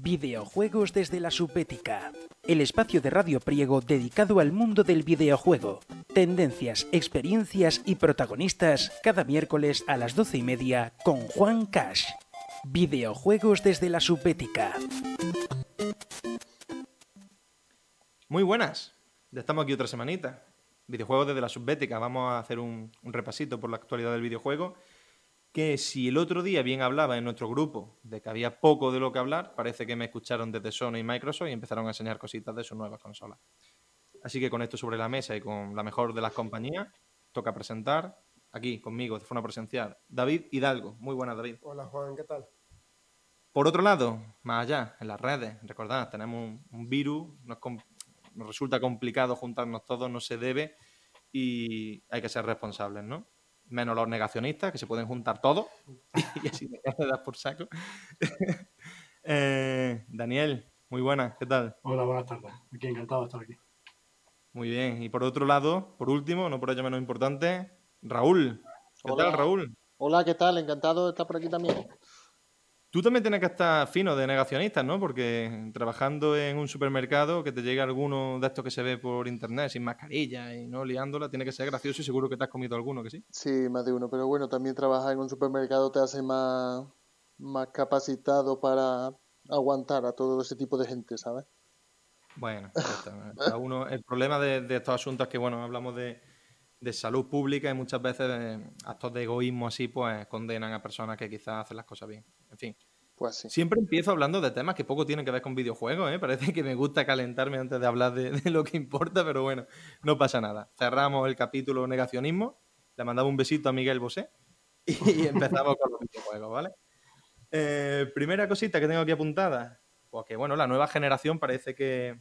Videojuegos desde la Subbética. El espacio de Radio Priego dedicado al mundo del videojuego. Tendencias, experiencias y protagonistas cada miércoles a las 12:30 con Juan Cash. Videojuegos desde la Subbética. Muy buenas, ya estamos aquí otra semanita. Videojuegos desde la Subbética. Vamos a hacer un repasito por la actualidad del videojuego. Que si el otro día bien hablaba en nuestro grupo de que había poco de lo que hablar, parece que me escucharon desde Sony y Microsoft y empezaron a enseñar cositas de sus nuevas consolas. Así que con esto sobre la mesa y con la mejor de las compañías, toca presentar aquí conmigo de forma presencial David Hidalgo. Muy buenas, David. Hola, Juan, ¿qué tal? Por otro lado, más allá, en las redes, recordad, tenemos un virus, nos resulta complicado juntarnos todos, no se debe y hay que ser responsables, ¿no? Menos los negacionistas, que se pueden juntar todos y así me das por saco. Daniel, muy buenas, ¿qué tal? Hola, buenas tardes. Aquí encantado de estar aquí. Muy bien. Y por otro lado, por último, no por ello menos importante, Raúl. ¿Qué tal, Raúl? Hola, ¿qué tal? Encantado de estar por aquí también. Tú también tienes que estar fino de negacionistas, ¿no? Porque trabajando en un supermercado, que te llegue alguno de estos que se ve por internet sin mascarilla y no liándola, tiene que ser gracioso y seguro que te has comido alguno, ¿que sí? Sí, más de uno, pero bueno, también trabajar en un supermercado te hace más capacitado para aguantar a todo ese tipo de gente, ¿sabes? Bueno, ya está. Cada uno, el problema de estos asuntos es que, bueno, hablamos de salud pública y muchas veces actos de egoísmo así, pues condenan a personas que quizás hacen las cosas bien. En fin. Pues sí. Siempre empiezo hablando de temas que poco tienen que ver con videojuegos, ¿eh? Parece que me gusta calentarme antes de hablar de lo que importa, pero bueno, no pasa nada. Cerramos el capítulo negacionismo, le mandamos un besito a Miguel Bosé y empezamos con los videojuegos, ¿vale? Primera cosita que tengo aquí apuntada, pues que bueno, la nueva generación parece que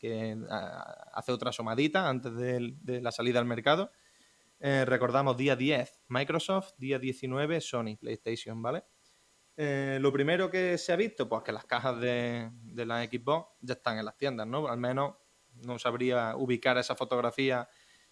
hace otra asomadita antes de la salida al mercado. Recordamos día 10 Microsoft, día 19 Sony, PlayStation, ¿vale? Lo primero que se ha visto, pues que las cajas de la Xbox ya están en las tiendas, ¿no? Al menos no sabría ubicar esa fotografía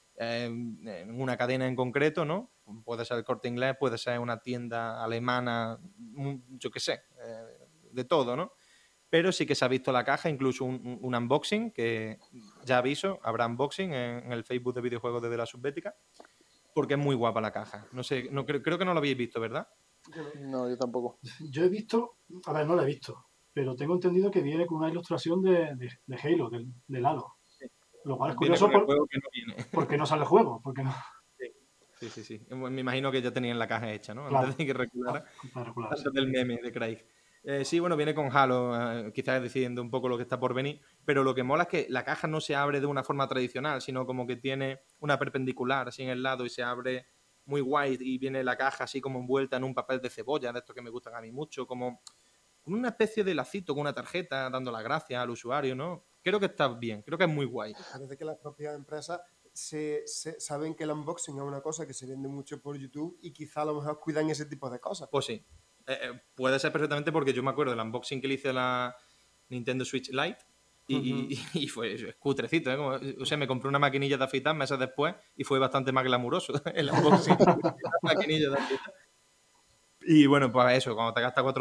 en una cadena en concreto, ¿no? Puede ser el Corte Inglés, puede ser una tienda alemana, yo qué sé, de todo, ¿no? Pero sí que se ha visto la caja, incluso un unboxing, que ya aviso, habrá unboxing en el Facebook de videojuegos desde la Subbética, porque es muy guapa la caja. No sé, creo que no lo habéis visto, ¿verdad? No, yo tampoco. Yo he visto, a ver, no la he visto, pero tengo entendido que viene con una ilustración de Halo, del Halo. Lo cual es Viene curioso con el juego que no viene. porque no sale el juego, porque no. Sí. Me imagino que ya tenían la caja hecha, ¿no? Claro, Antes de que reculara. sí. Antes del meme de Craig. Sí, bueno, viene con Halo, quizás decidiendo un poco lo que está por venir, pero lo que mola es que la caja no se abre de una forma tradicional, sino como que tiene una perpendicular así en el lado y se abre muy guay y viene la caja así como envuelta en un papel de cebolla, de estos que me gustan a mí mucho, como una especie de lacito con una tarjeta dando las gracias al usuario, ¿no? Creo que está bien, creo que es muy guay. Parece que las propias empresas saben que el unboxing es una cosa que se vende mucho por YouTube y quizá a lo mejor cuidan ese tipo de cosas. Pues sí. Puede ser perfectamente porque yo me acuerdo del unboxing que le hice a la Nintendo Switch Lite y fue cutrecito, ¿eh? O sea, me compré una maquinilla de afeitar meses después y fue bastante más glamuroso el unboxing de la maquinilla de afeitar. Y bueno, pues eso, cuando te gastas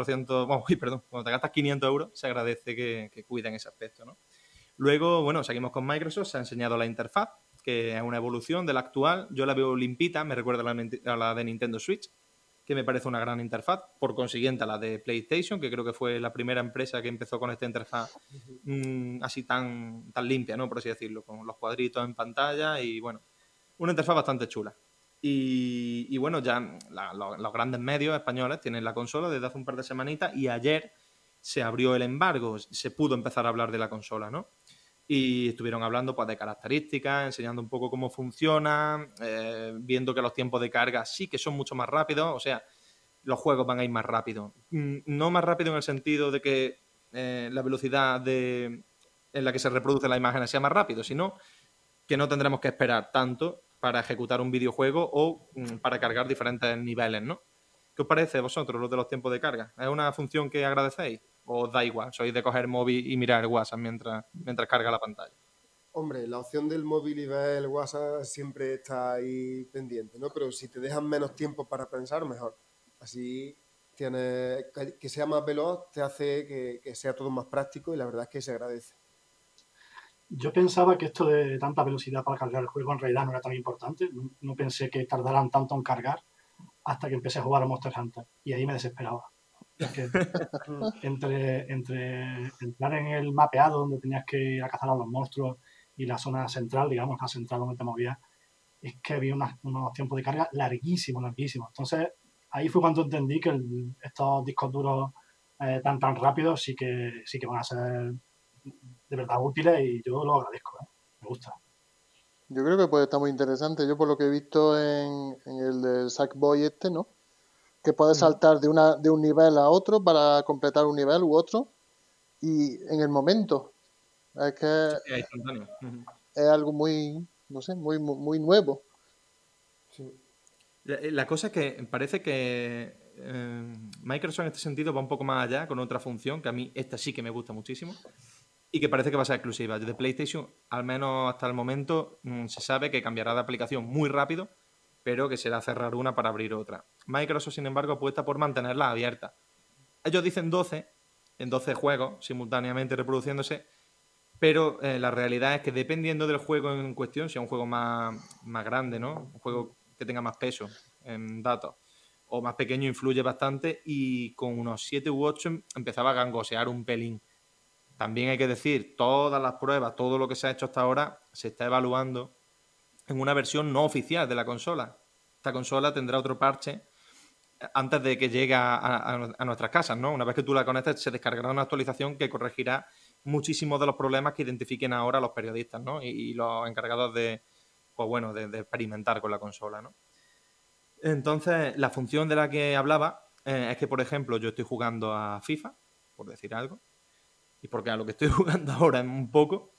500 euros, se agradece que cuiden ese aspecto, ¿no? Luego, bueno, seguimos con Microsoft, se ha enseñado la interfaz, que es una evolución de la actual. Yo la veo limpita, me recuerda a la de Nintendo Switch, que me parece una gran interfaz. Por consiguiente, a la de PlayStation, que creo que fue la primera empresa que empezó con esta interfaz así tan limpia, ¿no? Por así decirlo, con los cuadritos en pantalla y, bueno, una interfaz bastante chula. Y bueno, ya los grandes medios españoles tienen la consola desde hace un par de semanitas y ayer se abrió el embargo, se pudo empezar a hablar de la consola, ¿no? Y estuvieron hablando pues de características, enseñando un poco cómo funciona, viendo que los tiempos de carga sí que son mucho más rápidos, o sea, los juegos van a ir más rápido. No más rápido en el sentido de que la velocidad en la que se reproduce la imagen sea más rápido, sino que no tendremos que esperar tanto para ejecutar un videojuego o para cargar diferentes niveles, ¿no? ¿Qué os parece a vosotros lo de los tiempos de carga? ¿Es una función que agradecéis? ¿O os da igual? ¿Sois de coger el móvil y mirar el WhatsApp mientras carga la pantalla? Hombre, la opción del móvil y ver el WhatsApp siempre está ahí pendiente, ¿no? Pero si te dejan menos tiempo para pensar, mejor. Así que sea más veloz te hace que sea todo más práctico y la verdad es que se agradece. Yo pensaba que esto de tanta velocidad para cargar el juego en realidad no era tan importante. No pensé que tardaran tanto en cargar hasta que empecé a jugar a Monster Hunter. Y ahí me desesperaba. Es que entre entrar en el mapeado donde tenías que ir a cazar a los monstruos y la zona central, digamos, la central donde te movías, es que había unos tiempos de carga larguísimos, larguísimos. Entonces, ahí fue cuando entendí que estos discos duros tan rápidos sí que van a ser de verdad útiles y yo lo agradezco, ¿eh? Me gusta. Yo creo que puede estar muy interesante. Yo por lo que he visto en el del Sackboy este, ¿no? Que puedes saltar de un nivel a otro para completar un nivel u otro y en el momento. Es que Sí, es instantáneo. es algo muy, no sé, muy nuevo. Sí. La cosa es que parece que Microsoft en este sentido va un poco más allá con otra función, que a mí esta sí que me gusta muchísimo, y que parece que va a ser exclusiva. De PlayStation, al menos hasta el momento, se sabe que cambiará de aplicación muy rápido, pero que será cerrar una para abrir otra. Microsoft, sin embargo, apuesta por mantenerla abierta. Ellos dicen 12, en 12 juegos simultáneamente reproduciéndose, pero la realidad es que dependiendo del juego en cuestión, si es un juego más grande, ¿no? Un juego que tenga más peso en datos, o más pequeño, influye bastante, y con unos 7 u 8 empezaba a gangosear un pelín. También hay que decir, todas las pruebas, todo lo que se ha hecho hasta ahora, se está evaluando en una versión no oficial de la consola. Esta consola tendrá otro parche antes de que llegue a nuestras casas, ¿no? Una vez que tú la conectes, se descargará una actualización que corregirá muchísimos de los problemas que identifiquen ahora los periodistas, ¿no? Y los encargados de, pues bueno, de experimentar con la consola, ¿no? Entonces, la función de la que hablaba es que, por ejemplo, yo estoy jugando a FIFA, por decir algo, y porque a lo que estoy jugando ahora es un poco,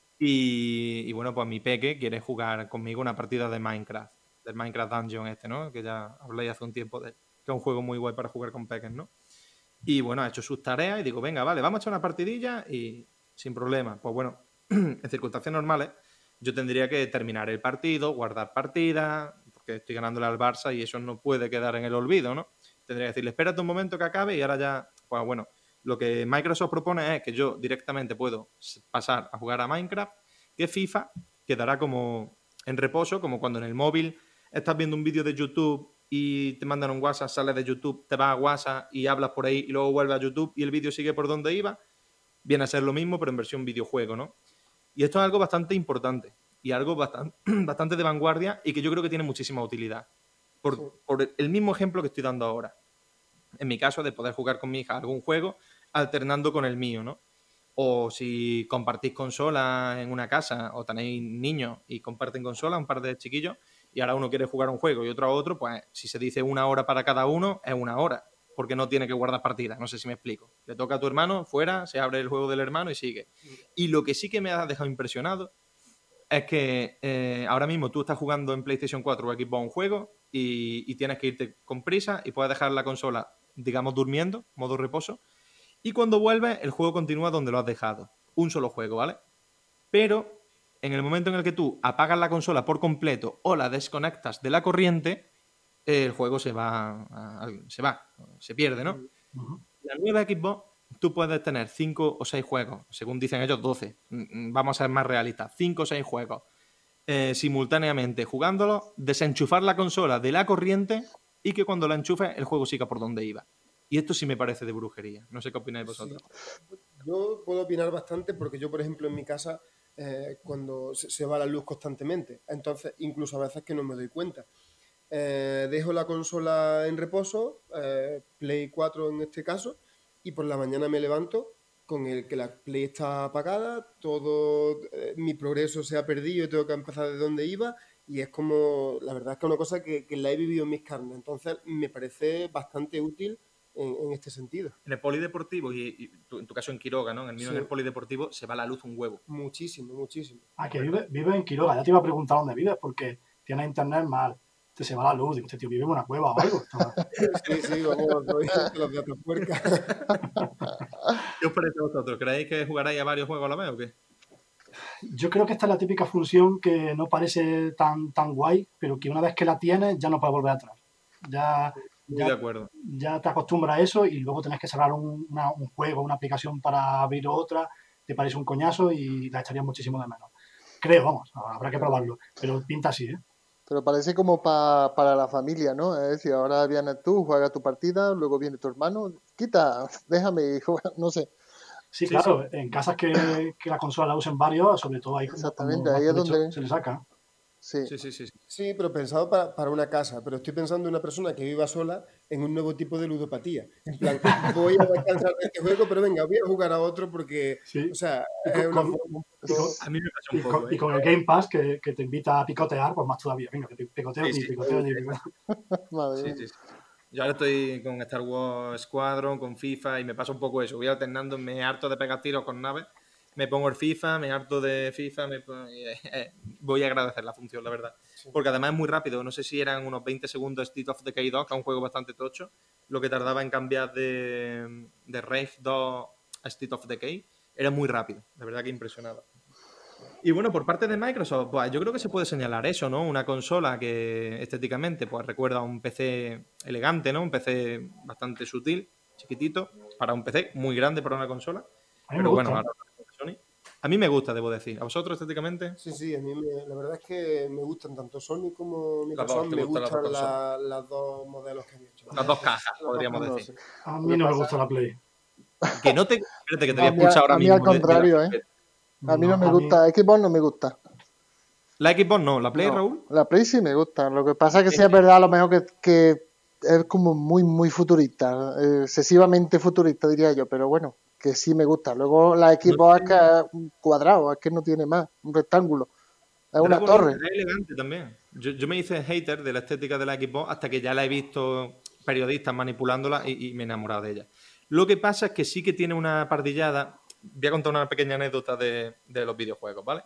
y bueno, pues mi peque quiere jugar conmigo una partida de Minecraft, del Minecraft Dungeon este, ¿no? Que ya hablé hace un tiempo de él, que es un juego muy guay para jugar con peques, ¿no? Y bueno, ha hecho sus tareas y digo, venga, vale, vamos a echar una partidilla y sin problema. Pues bueno, en circunstancias normales yo tendría que terminar el partido, guardar partida, porque estoy ganándole al Barça y eso no puede quedar en el olvido, ¿no? Tendría que decirle, espérate un momento que acabe y ahora ya, pues bueno, lo que Microsoft propone es que yo directamente puedo pasar a jugar a Minecraft, que FIFA quedará como en reposo, como cuando en el móvil estás viendo un vídeo de YouTube y te mandan un WhatsApp, sales de YouTube, te vas a WhatsApp y hablas por ahí y luego vuelves a YouTube y el vídeo sigue por donde iba, viene a ser lo mismo pero en versión videojuego, ¿no? Y esto es algo bastante importante y algo bastante de vanguardia y que yo creo que tiene muchísima utilidad. Por el mismo ejemplo que estoy dando ahora. En mi caso, de poder jugar con mi hija algún juego alternando con el mío, ¿no? O si compartís consola en una casa o tenéis niños y comparten consola, un par de chiquillos, y ahora uno quiere jugar un juego y otro a otro, pues si se dice 1 hora para cada uno, es 1 hora, porque no tiene que guardar partida. No sé si me explico. Le toca a tu hermano, fuera, se abre el juego del hermano y sigue. Y lo que sí que me ha dejado impresionado es que ahora mismo tú estás jugando en PlayStation 4 o Xbox un juego y tienes que irte con prisa y puedes dejar la consola, digamos, durmiendo, modo reposo, y cuando vuelves el juego continúa donde lo has dejado. Un solo juego, ¿vale? Pero en el momento en el que tú apagas la consola por completo o la desconectas de la corriente, el juego se pierde, ¿no? La nueva Xbox, tú puedes tener 5 o 6 juegos, según dicen ellos 12, vamos a ser más realistas, 5 o 6 juegos simultáneamente jugándolos, desenchufar la consola de la corriente y que cuando la enchufes el juego siga por donde iba. Y esto sí me parece de brujería. No sé qué opináis vosotros. Sí. Yo puedo opinar bastante porque yo, por ejemplo, en mi casa, cuando se va la luz constantemente, entonces incluso a veces que no me doy cuenta. Dejo la consola en reposo, Play 4 en este caso, y por la mañana me levanto con el que la Play está apagada, todo mi progreso se ha perdido y tengo que empezar de donde iba, y es como, la verdad es que es una cosa que la he vivido en mis carnes, entonces me parece bastante útil en este sentido. En el polideportivo, y en tu caso en Quiroga, ¿no? En el mío Sí. en el polideportivo se va la luz un huevo. Muchísimo, muchísimo. Ah, que vive en Quiroga. Ya te iba a preguntar dónde vives porque tienes internet mal. Te se va la luz. Digo, este tío vive en una cueva o algo. Sí, vamos, soy de los de Atapuerca. ¿Qué os parece a vosotros? ¿Creéis que jugaráis a varios juegos a la vez o qué? Yo creo que esta es la típica función que no parece tan guay, pero que una vez que la tienes ya no puedes volver atrás. Ya Muy de acuerdo. Ya te acostumbras a eso y luego tenés que cerrar un juego, una aplicación para abrir otra, te parece un coñazo y la echarías muchísimo de menos. Creo, vamos, habrá que probarlo, pero pinta así, ¿eh? Pero parece como para la familia, ¿no? Es decir, ahora vienes tú, juegas tu partida, luego viene tu hermano, quita, déjame jugar, no sé. Sí, Sí, sí. claro, en casas que la consola la usen varios, sobre todo ahí cuando Exactamente, más ahí es provecho donde, se le saca. sí. Sí, sí, sí, sí. Sí, pero pensado para una casa. Pero estoy pensando en una persona que viva sola en un nuevo tipo de ludopatía. En plan, voy a descansar de este juego, pero venga, voy a jugar a otro porque, Sí, o sea, y es una forma un poco... A mí me pasa un poco, y ¿eh? con el Game Pass que te invita a picotear, pues más todavía. Venga, que picoteo Sí, y sí. picoteo y picoteo. Madre Sí, mía. sí, sí. Yo ahora estoy con Star Wars Squadron, con FIFA y me pasa un poco eso. Voy alternando, me harto de pegar tiros con naves, me pongo el FIFA, me harto de FIFA, voy a agradecer la función, la verdad. Sí. Porque además es muy rápido. No sé si eran unos 20 segundos State of Decay 2, que es un juego bastante tocho, lo que tardaba en cambiar de Rage 2 a State of Decay. Era muy rápido, de verdad que impresionaba. Y bueno, por parte de Microsoft, pues yo creo que se puede señalar eso, ¿no? Una consola que estéticamente pues recuerda a un PC elegante, ¿no? Un PC bastante sutil, chiquitito, para un PC muy grande para una consola. A mí me Pero bueno, gusta. ahora Sony. A mí me gusta, debo decir. ¿A vosotros estéticamente? Sí, sí, la verdad es que me gustan tanto Sony como Las dos, Microsoft, ¿te me gustan las dos gustan consolas? las dos modelos que han hecho. La Las verdad dos es que sí. cajas, Las dos podríamos No decir. sé. A Lo que mí no me pasa, gusta la Play. Que no te... Espérate, que te voy a a mí, expulsar ahora a mí al mismo de la contrario, ¿eh? carpeta. A mí no No, me a mí, gusta, Xbox no me gusta. La Xbox no, la Play, No, Raúl. la Play sí me gusta. Lo que pasa es que sí Es es que verdad a lo mejor que es como muy futurista, excesivamente futurista diría yo, pero bueno, que sí me gusta. Luego la no Xbox es que sé, es un cuadrado, es que no tiene más, un rectángulo, es es una bonita, torre. es elegante también. Yo me hice hater de la estética de la Xbox hasta que ya la he visto periodistas manipulándola y me he enamorado de ella. Lo que pasa es que sí que tiene una pardillada. Voy a contar una pequeña anécdota de los videojuegos, ¿vale?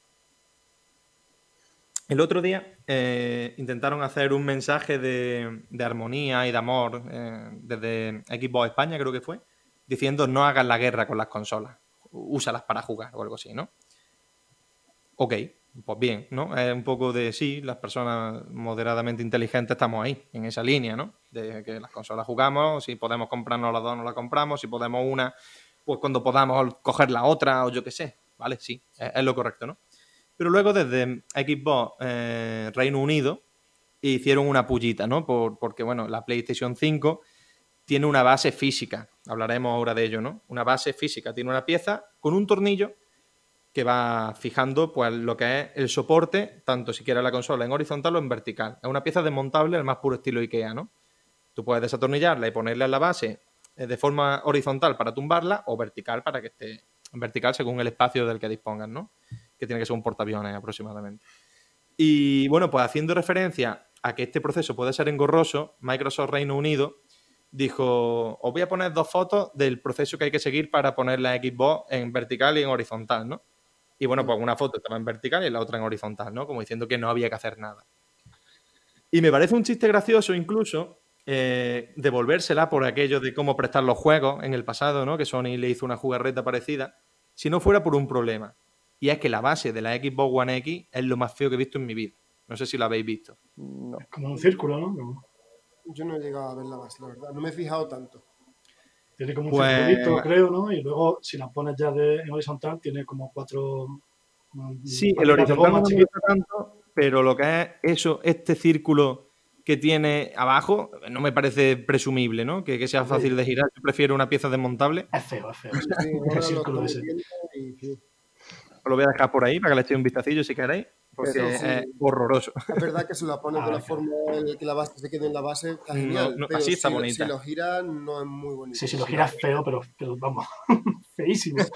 El otro día intentaron hacer un mensaje de armonía y de amor desde Xbox España, creo que fue, diciendo no hagas la guerra con las consolas, úsalas para jugar o algo así, ¿no? Ok, pues bien, ¿no? Es un poco de sí, las personas moderadamente inteligentes estamos ahí, en esa línea, ¿no? De que las consolas jugamos, si podemos comprarnos las dos, no la compramos, si podemos una, pues cuando podamos coger la otra o yo qué sé, ¿vale? Sí, es lo correcto, ¿no? Pero luego desde Xbox Reino Unido hicieron una pullita, ¿no? Porque, bueno, la PlayStation 5 tiene una base física, hablaremos ahora de ello, ¿no? Una base física, tiene una pieza con un tornillo que va fijando pues, lo que es el soporte, tanto si quieres la consola en horizontal o en vertical. Es una pieza desmontable al más puro estilo IKEA, ¿no? Tú puedes desatornillarla y ponerla en la base de forma horizontal para tumbarla o vertical para que esté en vertical según el espacio del que dispongas, ¿no? Que tiene que ser un portaaviones aproximadamente. Y bueno, pues haciendo referencia a que este proceso puede ser engorroso, Microsoft Reino Unido dijo, os voy a poner dos fotos del proceso que hay que seguir para poner la Xbox en vertical y en horizontal, ¿no? Y bueno, pues una foto estaba en vertical y la otra en horizontal, ¿no? Como diciendo que no había que hacer nada. Y me parece un chiste gracioso incluso devolvérsela por aquello de cómo prestar los juegos en el pasado, ¿no? Que Sony le hizo una jugarreta parecida, si no fuera por un problema. Y es que la base de la Xbox One X es lo más feo que he visto en mi vida. No sé si lo habéis visto. No. es como un círculo, ¿no? Yo no he llegado a ver la base, la verdad. No me he fijado tanto. Tiene como un Pues circulito, creo, ¿no? Y luego, si la pones ya en horizontal, tiene como cuatro sí, el patitas de horizontal goma no me chiquitas. gusta tanto, pero lo que es eso, este círculo que tiene abajo, no me parece presumible, ¿no? Que sea Hombre, fácil de girar. Yo prefiero una pieza desmontable. Es feo, sí, sí. sí, El ahora lo círculo estamos ese. viendo y sí. Os lo voy a dejar por ahí para que le echéis un vistacillo si queréis, Sí, porque sí. es horroroso. Es verdad que si la pones A de la ver, forma en la que la base se quede en la base, está No, genial. no, Pero así está si bonita. lo giras, no es muy sí, bonito. si lo Sí, no. giras feo, pero vamos, feísimo.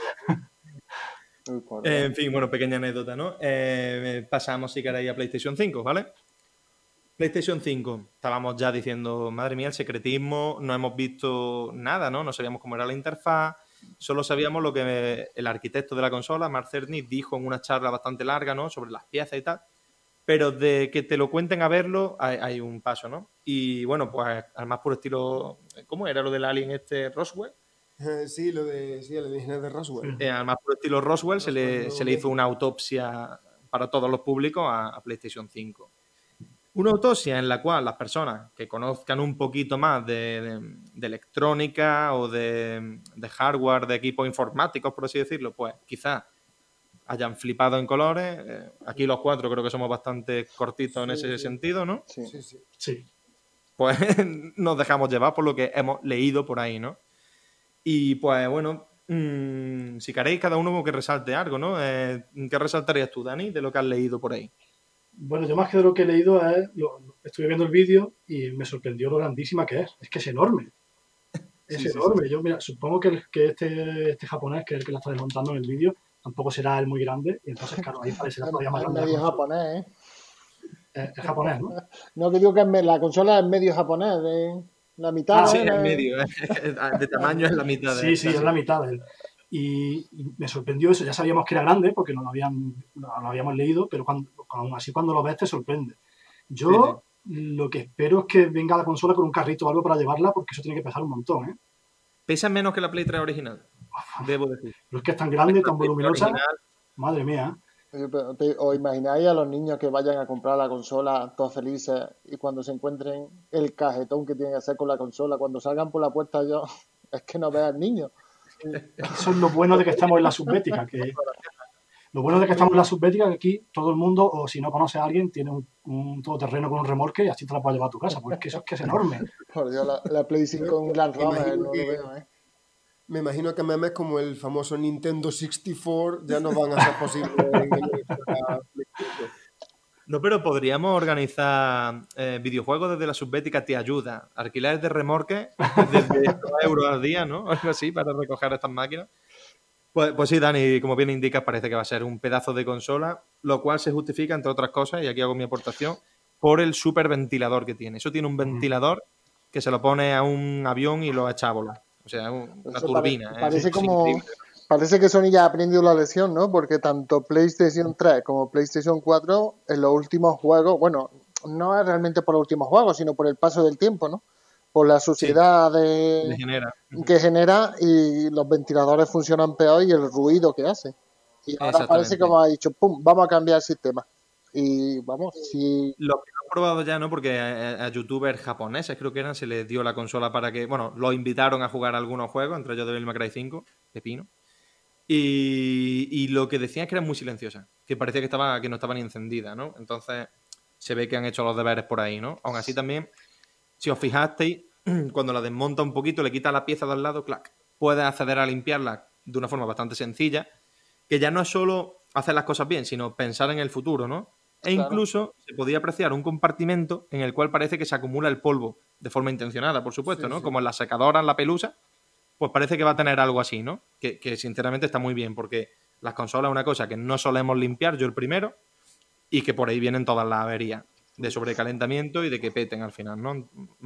Uy, por Dios. En fin, bueno, pequeña anécdota, ¿no? Pasamos, si queréis, a PlayStation 5, ¿vale? PlayStation 5, estábamos ya diciendo, madre mía, el secretismo, no hemos visto nada, ¿no? No sabíamos cómo era la interfaz, solo sabíamos lo que el arquitecto de la consola, Mark Cerny, dijo en una charla bastante larga, ¿no? Sobre las piezas y tal, pero de que te lo cuenten a verlo hay un paso, ¿no? Y bueno, pues al más puro estilo, ¿cómo era lo del alien este Roswell? Sí, el original de Sí. Roswell. Al más puro estilo Roswell Roswell, se Nuevo le hizo México. una autopsia para todos los públicos a PlayStation 5. Una autopsia en la cual las personas que conozcan un poquito más de electrónica o de hardware, de equipos informáticos, por así decirlo, pues quizás hayan flipado en colores. Aquí los 4 creo que somos bastante cortitos en ese sentido, ¿no? Sí. Pues nos dejamos llevar por lo que hemos leído por ahí, ¿no? Y pues bueno, si queréis cada uno que resalte algo, ¿no? ¿Qué resaltarías tú, Dani, de lo que has leído por ahí? Bueno, yo más que de lo que he leído estuve viendo el vídeo y me sorprendió lo grandísima que es. Es que es enorme. Es enorme. Sí. Yo, mira, supongo que este japonés, que es el que la está desmontando en el vídeo, tampoco será el muy grande. Y entonces, claro, ahí parecerá todavía más grande. Es medio japonés, Es japonés, ¿no? No, que digo que la consola es medio japonés, la mitad. Sí, es medio. De tamaño es la mitad. Sí, es la mitad de él. Y me sorprendió eso. Ya sabíamos que era grande porque no lo habíamos leído, pero aún así cuando lo ves te sorprende. Yo lo que espero es que venga la consola con un carrito o algo para llevarla, porque eso tiene que pesar un montón, ¿eh? Pesa menos que la Play 3 original, debo decir. Pero es que es tan grande, tan voluminosa. Original. Madre mía. ¿Os imagináis a los niños que vayan a comprar la consola todos felices y cuando se encuentren el cajetón que tienen que hacer con la consola, cuando salgan por la puerta es que no vean niños? Eso es lo bueno de que estamos en la subbética, Lo bueno de que estamos en la subbética es que aquí todo el mundo, o si no conoce a alguien, tiene un todoterreno con un remolque y así te la puedes llevar a tu casa, porque eso es que es enorme. Por Dios, la Play 5 con Land Rover, no lo veo, ¿eh? Me imagino que memes como el famoso Nintendo 64 ya no van a ser posibles en el No, pero podríamos organizar videojuegos desde la subbética te ayuda. Alquiler de remorque desde 2 euros al día, ¿no? Algo así para recoger estas máquinas. Pues sí, Dani, como bien indicas, parece que va a ser un pedazo de consola, lo cual se justifica, entre otras cosas, y aquí hago mi aportación, por el superventilador que tiene. Eso tiene un ventilador que se lo pone a un avión y lo echa a volar. O sea, una turbina. Parece que Sony ya ha aprendido la lección, ¿no? Porque tanto PlayStation 3 como PlayStation 4 en los últimos juegos, bueno, no es realmente por los últimos juegos, sino por el paso del tiempo, ¿no? Por la suciedad que genera y los ventiladores funcionan peor y el ruido que hace. Y ahora parece que como ha dicho, ¡pum!, vamos a cambiar el sistema. Y vamos, si... Lo que han probado ya, ¿no? Porque a youtubers japoneses, creo que eran, se les dio la consola para que... Bueno, los invitaron a jugar algunos juegos, entre ellos Devil May Cry 5, pepino. Y lo que decían es que eran muy silenciosas, que parecía que no estaba ni encendida, ¿no? Entonces se ve que han hecho los deberes por ahí, ¿no? Aún así también, si os fijasteis, cuando la desmonta un poquito, le quita la pieza de al lado, clac, puedes acceder a limpiarla de una forma bastante sencilla, que ya no es solo hacer las cosas bien, sino pensar en el futuro, ¿no? E incluso se podía apreciar un compartimento en el cual parece que se acumula el polvo, de forma intencionada, por supuesto, ¿no? Como en la secadora, en la pelusa, pues parece que va a tener algo así, ¿no? Que sinceramente está muy bien, porque las consolas es una cosa que no solemos limpiar, yo el primero, y que por ahí vienen todas las averías de sobrecalentamiento y de que peten al final, ¿no?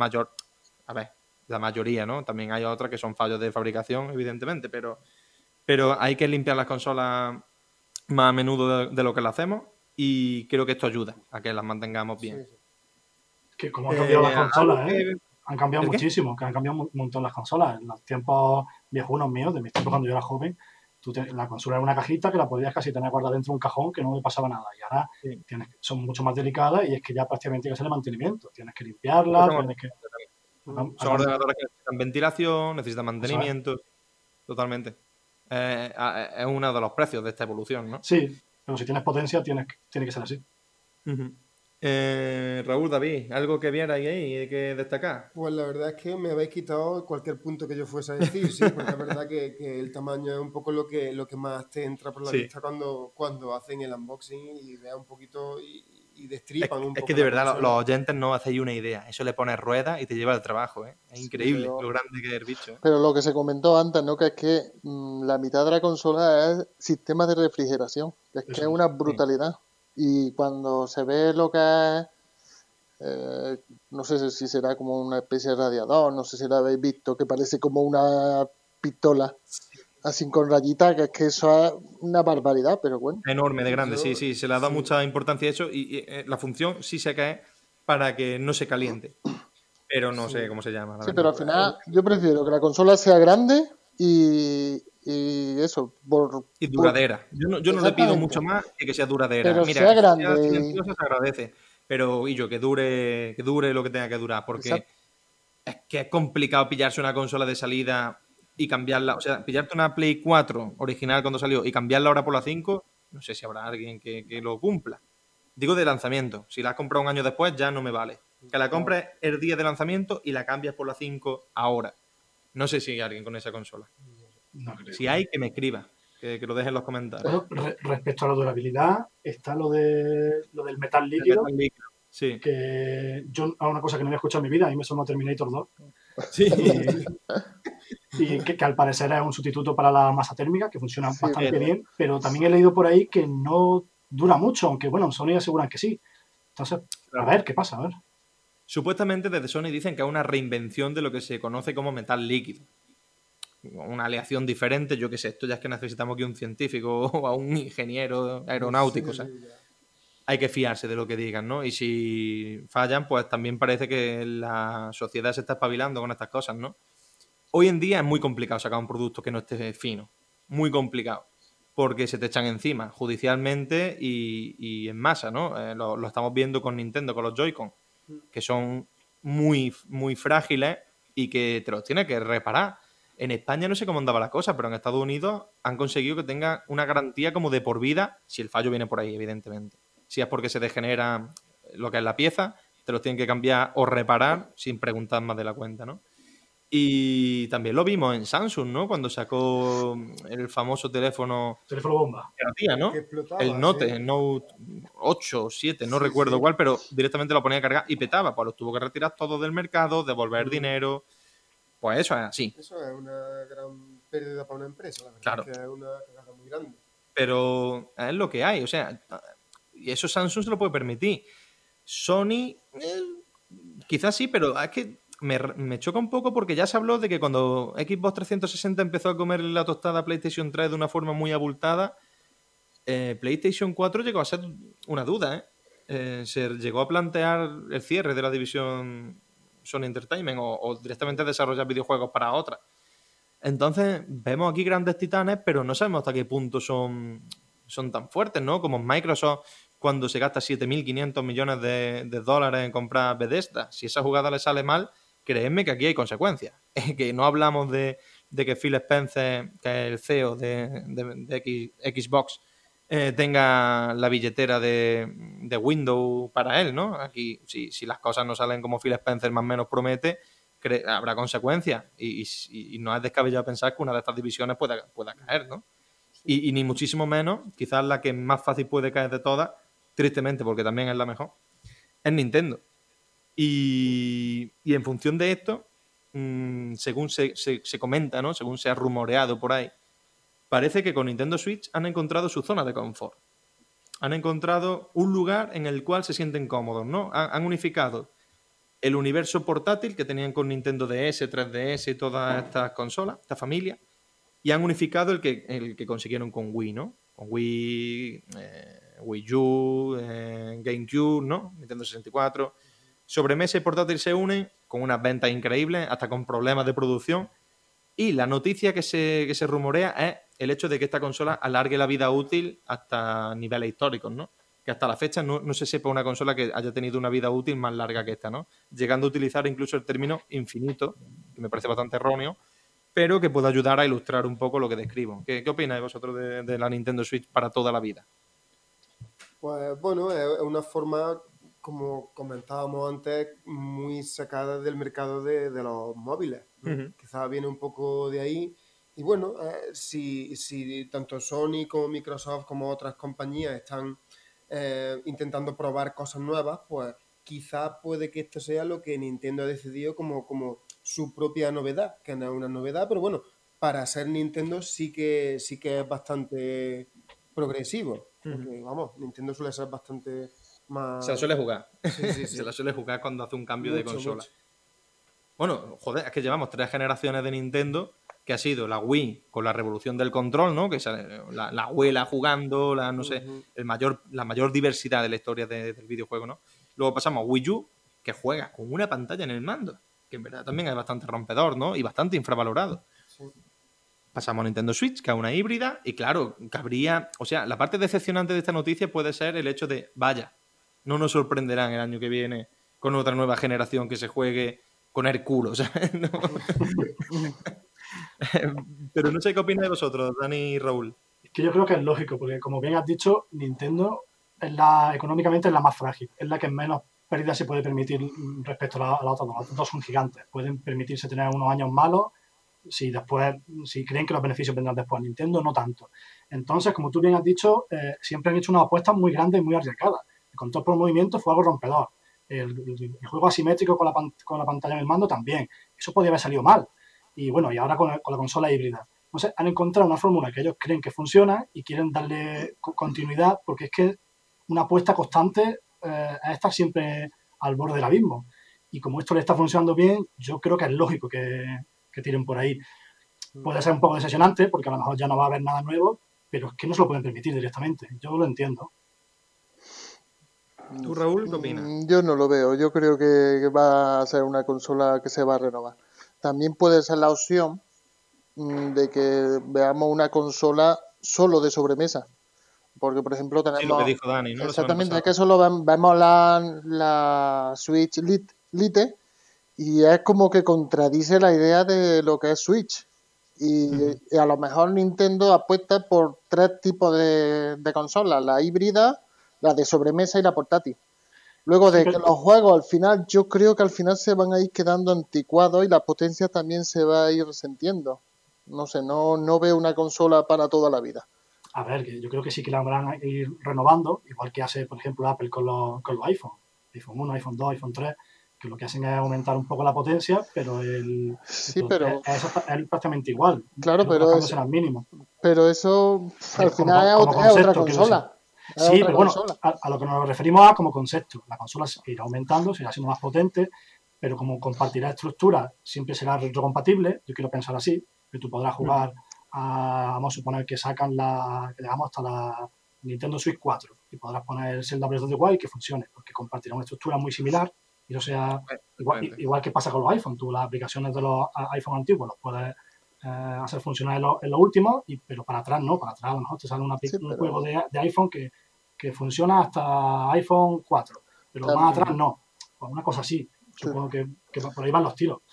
La mayoría, ¿no? También hay otras que son fallos de fabricación, evidentemente, pero hay que limpiar las consolas más a menudo de lo que lo hacemos y creo que esto ayuda a que las mantengamos bien. Que como han cambiado las consolas, han cambiado muchísimo, que han cambiado un montón las consolas. En los tiempos viejunos míos, de mis tiempos cuando yo era joven, la consola era una cajita que la podías casi tener guardada dentro de un cajón que no le pasaba nada. Y ahora son mucho más delicadas y es que ya prácticamente hay que hacerle mantenimiento. Tienes que limpiarla, son ordenadores que necesitan ventilación, necesitan mantenimiento. Totalmente. Es uno de los precios de esta evolución, ¿no? Sí, pero si tienes potencia tiene que ser así. Raúl, David, ¿algo que vierais ahí y que destacar? Pues la verdad es que me habéis quitado cualquier punto que yo fuese a decir, sí, porque es verdad que el tamaño es un poco lo que más te entra por la vista cuando hacen el unboxing y veas un poquito y destripan un poco. Es que de verdad los oyentes no hacéis una idea. Eso le pones ruedas y te lleva al trabajo, ¿eh? Es increíble lo grande que es el bicho. Pero lo que se comentó antes, ¿no? Que es que la mitad de la consola es sistema de refrigeración. Es que es una brutalidad. Y cuando se ve lo que es, no sé si será como una especie de radiador, no sé si lo habéis visto, que parece como una pistola, así con rayitas, que es que eso es una barbaridad, pero bueno. Enorme, de grande, sí, se le ha dado mucha importancia a eso y la función sí sé que es para que no se caliente, pero no sé cómo se llama. Sí, pero al final yo prefiero que la consola sea grande y eso y duradera. Yo no le pido mucho más que sea duradera. Pero mira, sea que grande sea silenciosa se agradece, pero y yo que dure lo que tenga que durar, porque Exacto. es que es complicado pillarse una consola de salida y cambiarla, o sea, pillarte una Play 4 original cuando salió y cambiarla ahora por la 5, no sé si habrá alguien que lo cumpla. Digo de lanzamiento, si la has comprado un año después ya no me vale. Que la compres el día de lanzamiento y la cambias por la 5 ahora. No sé si hay alguien con esa consola. No creo. Si hay, que me escriba, que lo deje en los comentarios. Bueno, respecto a la durabilidad, está lo del metal líquido, Sí. que yo a una cosa que no había escuchado en mi vida, a mí me sonó Terminator 2, Sí. y que al parecer es un sustituto para la masa térmica, que funciona Sí, bastante pero- bien, pero también he leído por ahí que no dura mucho, aunque bueno, en Sony aseguran que sí. Entonces, a ver, ¿qué pasa? A ver. Supuestamente desde Sony dicen que es una reinvención de lo que se conoce como metal líquido. Una aleación diferente, yo qué sé, esto ya es que necesitamos que un científico o a un ingeniero aeronáutico, o sea, hay que fiarse de lo que digan, ¿no? Y si fallan, pues también parece que la sociedad se está espabilando con estas cosas, ¿no? Hoy en día es muy complicado sacar un producto que no esté fino, muy complicado, porque se te echan encima judicialmente y en masa, ¿no? Lo estamos viendo con Nintendo, con los Joy-Con, que son muy, muy frágiles y que te los tienes que reparar. En España no sé cómo andaba la cosa, pero en Estados Unidos han conseguido que tenga una garantía como de por vida, si el fallo viene por ahí, evidentemente. Si es porque se degenera lo que es la pieza, te los tienen que cambiar o reparar sin preguntar más de la cuenta, ¿no? Y también lo vimos en Samsung, ¿no? Cuando sacó el famoso teléfono Teléfono bomba. que hacía, ¿no? Que explotaba, El Note, sí. el Note 8 o 7, no Sí, recuerdo sí. cuál, pero directamente lo ponía a cargar y petaba. Pues los tuvo que retirar todo del mercado, devolver dinero. Pues eso es así. Eso es una gran pérdida para una empresa, la verdad. Claro. Es que es una cagada muy grande. Pero es lo que hay, o sea, y eso Samsung se lo puede permitir. Sony, quizás sí, pero es que me choca un poco porque ya se habló de que cuando Xbox 360 empezó a comer la tostada a PlayStation 3 de una forma muy abultada, PlayStation 4 llegó a ser una duda, ¿eh? Se llegó a plantear el cierre de la división Sony Entertainment o directamente desarrollar videojuegos para otra. Entonces, vemos aquí grandes titanes, pero no sabemos hasta qué punto son tan fuertes, ¿no? Como Microsoft, cuando se gasta 7.500 millones de dólares en comprar Bethesda. Si esa jugada le sale mal, créeme que aquí hay consecuencias. Que no hablamos de que Phil Spencer, que es el CEO de Xbox, tenga la billetera de Windows para él, ¿no? Aquí, si las cosas no salen como Phil Spencer más o menos promete, habrá consecuencias y no es descabellado pensar que una de estas divisiones pueda caer, ¿no? Y ni muchísimo menos, quizás la que más fácil puede caer de todas, tristemente, porque también es la mejor, es Nintendo. Y en función de esto, según se comenta, ¿no? Según se ha rumoreado por ahí, parece que con Nintendo Switch han encontrado su zona de confort. Han encontrado un lugar en el cual se sienten cómodos, ¿no? Han unificado el universo portátil que tenían con Nintendo DS, 3DS y todas estas consolas, esta familia, y han unificado el que consiguieron con Wii, ¿no? Con Wii, Wii U, GameCube, ¿no? Nintendo 64. Sobremesa y portátil se unen con unas ventas increíbles, hasta con problemas de producción. Y la noticia que se rumorea es el hecho de que esta consola alargue la vida útil hasta niveles históricos, ¿no? Que hasta la fecha no se sepa una consola que haya tenido una vida útil más larga que esta, ¿no? Llegando a utilizar incluso el término infinito, que me parece bastante erróneo, pero que puede ayudar a ilustrar un poco lo que describo. ¿Qué opináis vosotros de la Nintendo Switch para toda la vida? Pues bueno, es una forma, como comentábamos antes, muy sacada del mercado de los móviles, ¿no? Quizás viene un poco de ahí. Y bueno, si tanto Sony como Microsoft como otras compañías están intentando probar cosas nuevas, pues quizás puede que esto sea lo que Nintendo ha decidido como su propia novedad, que no es una novedad, pero bueno, para ser Nintendo sí que es bastante progresivo. Porque, vamos, Nintendo suele ser bastante más... Se la suele jugar. Sí. Se la suele jugar cuando hace un cambio de Mucho, consola. mucho. Bueno, joder, es que llevamos 3 generaciones de Nintendo, que ha sido la Wii con la revolución del control, ¿no? Que es la abuela jugando, no sé, la mayor diversidad de la historia del videojuego, ¿no? Luego pasamos a Wii U, que juega con una pantalla en el mando, que en verdad también es bastante rompedor, ¿no? Y bastante infravalorado. Sí. Pasamos a Nintendo Switch, que es una híbrida, y claro, cabría... O sea, la parte decepcionante de esta noticia puede ser el hecho de, vaya, no nos sorprenderán el año que viene con otra nueva generación que se juegue con el culo, ¿sabes? No. Pero no sé qué opináis vosotros, Dani y Raúl. Es que yo creo que es lógico, porque como bien has dicho, Nintendo económicamente es la más frágil, es la que menos pérdida se puede permitir respecto a las otras dos. Las otras dos son gigantes, pueden permitirse tener unos años malos si creen que los beneficios vendrán después. Nintendo no tanto. Entonces, como tú bien has dicho, siempre han hecho una apuesta muy grande y muy arriesgada. El control por movimiento fue algo rompedor. El juego asimétrico con la pantalla en el mando también. Eso podía haber salido mal. Y bueno, y ahora con la consola híbrida. No sé, han encontrado una fórmula que ellos creen que funciona y quieren darle continuidad, porque es que una apuesta constante es estar siempre al borde del abismo. Y como esto le está funcionando bien, yo creo que es lógico que tiren por ahí. Puede ser un poco decepcionante, porque a lo mejor ya no va a haber nada nuevo, pero es que no se lo pueden permitir directamente. Yo lo entiendo. ¿Tú, Raúl, qué opinas? Yo no lo veo. Yo creo que va a ser una consola que se va a renovar. También puede ser la opción de que veamos una consola solo de sobremesa. Porque, por ejemplo, tenemos... Sí, lo que dijo Dani, ¿no? Exactamente, es que solo vemos la Switch Lite y es como que contradice la idea de lo que es Switch. Y a lo mejor Nintendo apuesta por 3 tipos de consolas, la híbrida, la de sobremesa y la portátil. Luego de que los juegos al final, yo creo que al final se van a ir quedando anticuados y la potencia también se va a ir resentiendo. No sé, no veo una consola para toda la vida. A ver, que yo creo que sí que la van a ir renovando, igual que hace, por ejemplo, Apple con los iPhone. iPhone 1, iPhone 2, iPhone 3, que lo que hacen es aumentar un poco la potencia, pero Sí, pero... es prácticamente igual. Claro, Creo que los cambios serán mínimos. Pero eso al final es concepto, otra consola. Sí, pero bueno, a lo que nos referimos a como concepto. La consola irá aumentando, será siendo más potente, pero como compartirá estructura, siempre será retrocompatible. Yo quiero pensar así, que tú podrás jugar vamos a suponer que sacan que llegamos hasta la Nintendo Switch 4 y podrás poner el Zelda Breath of the Wild que funcione, porque compartirá una estructura muy similar y no sea igual que pasa con los iPhone. Tú las aplicaciones de los iPhone antiguos los puedes hacer funcionar en lo último, pero para atrás no, para atrás a lo mejor te sale un juego de iPhone que funciona hasta iPhone 4, pero más atrás no, pues una cosa así. Supongo que por ahí van los tiros.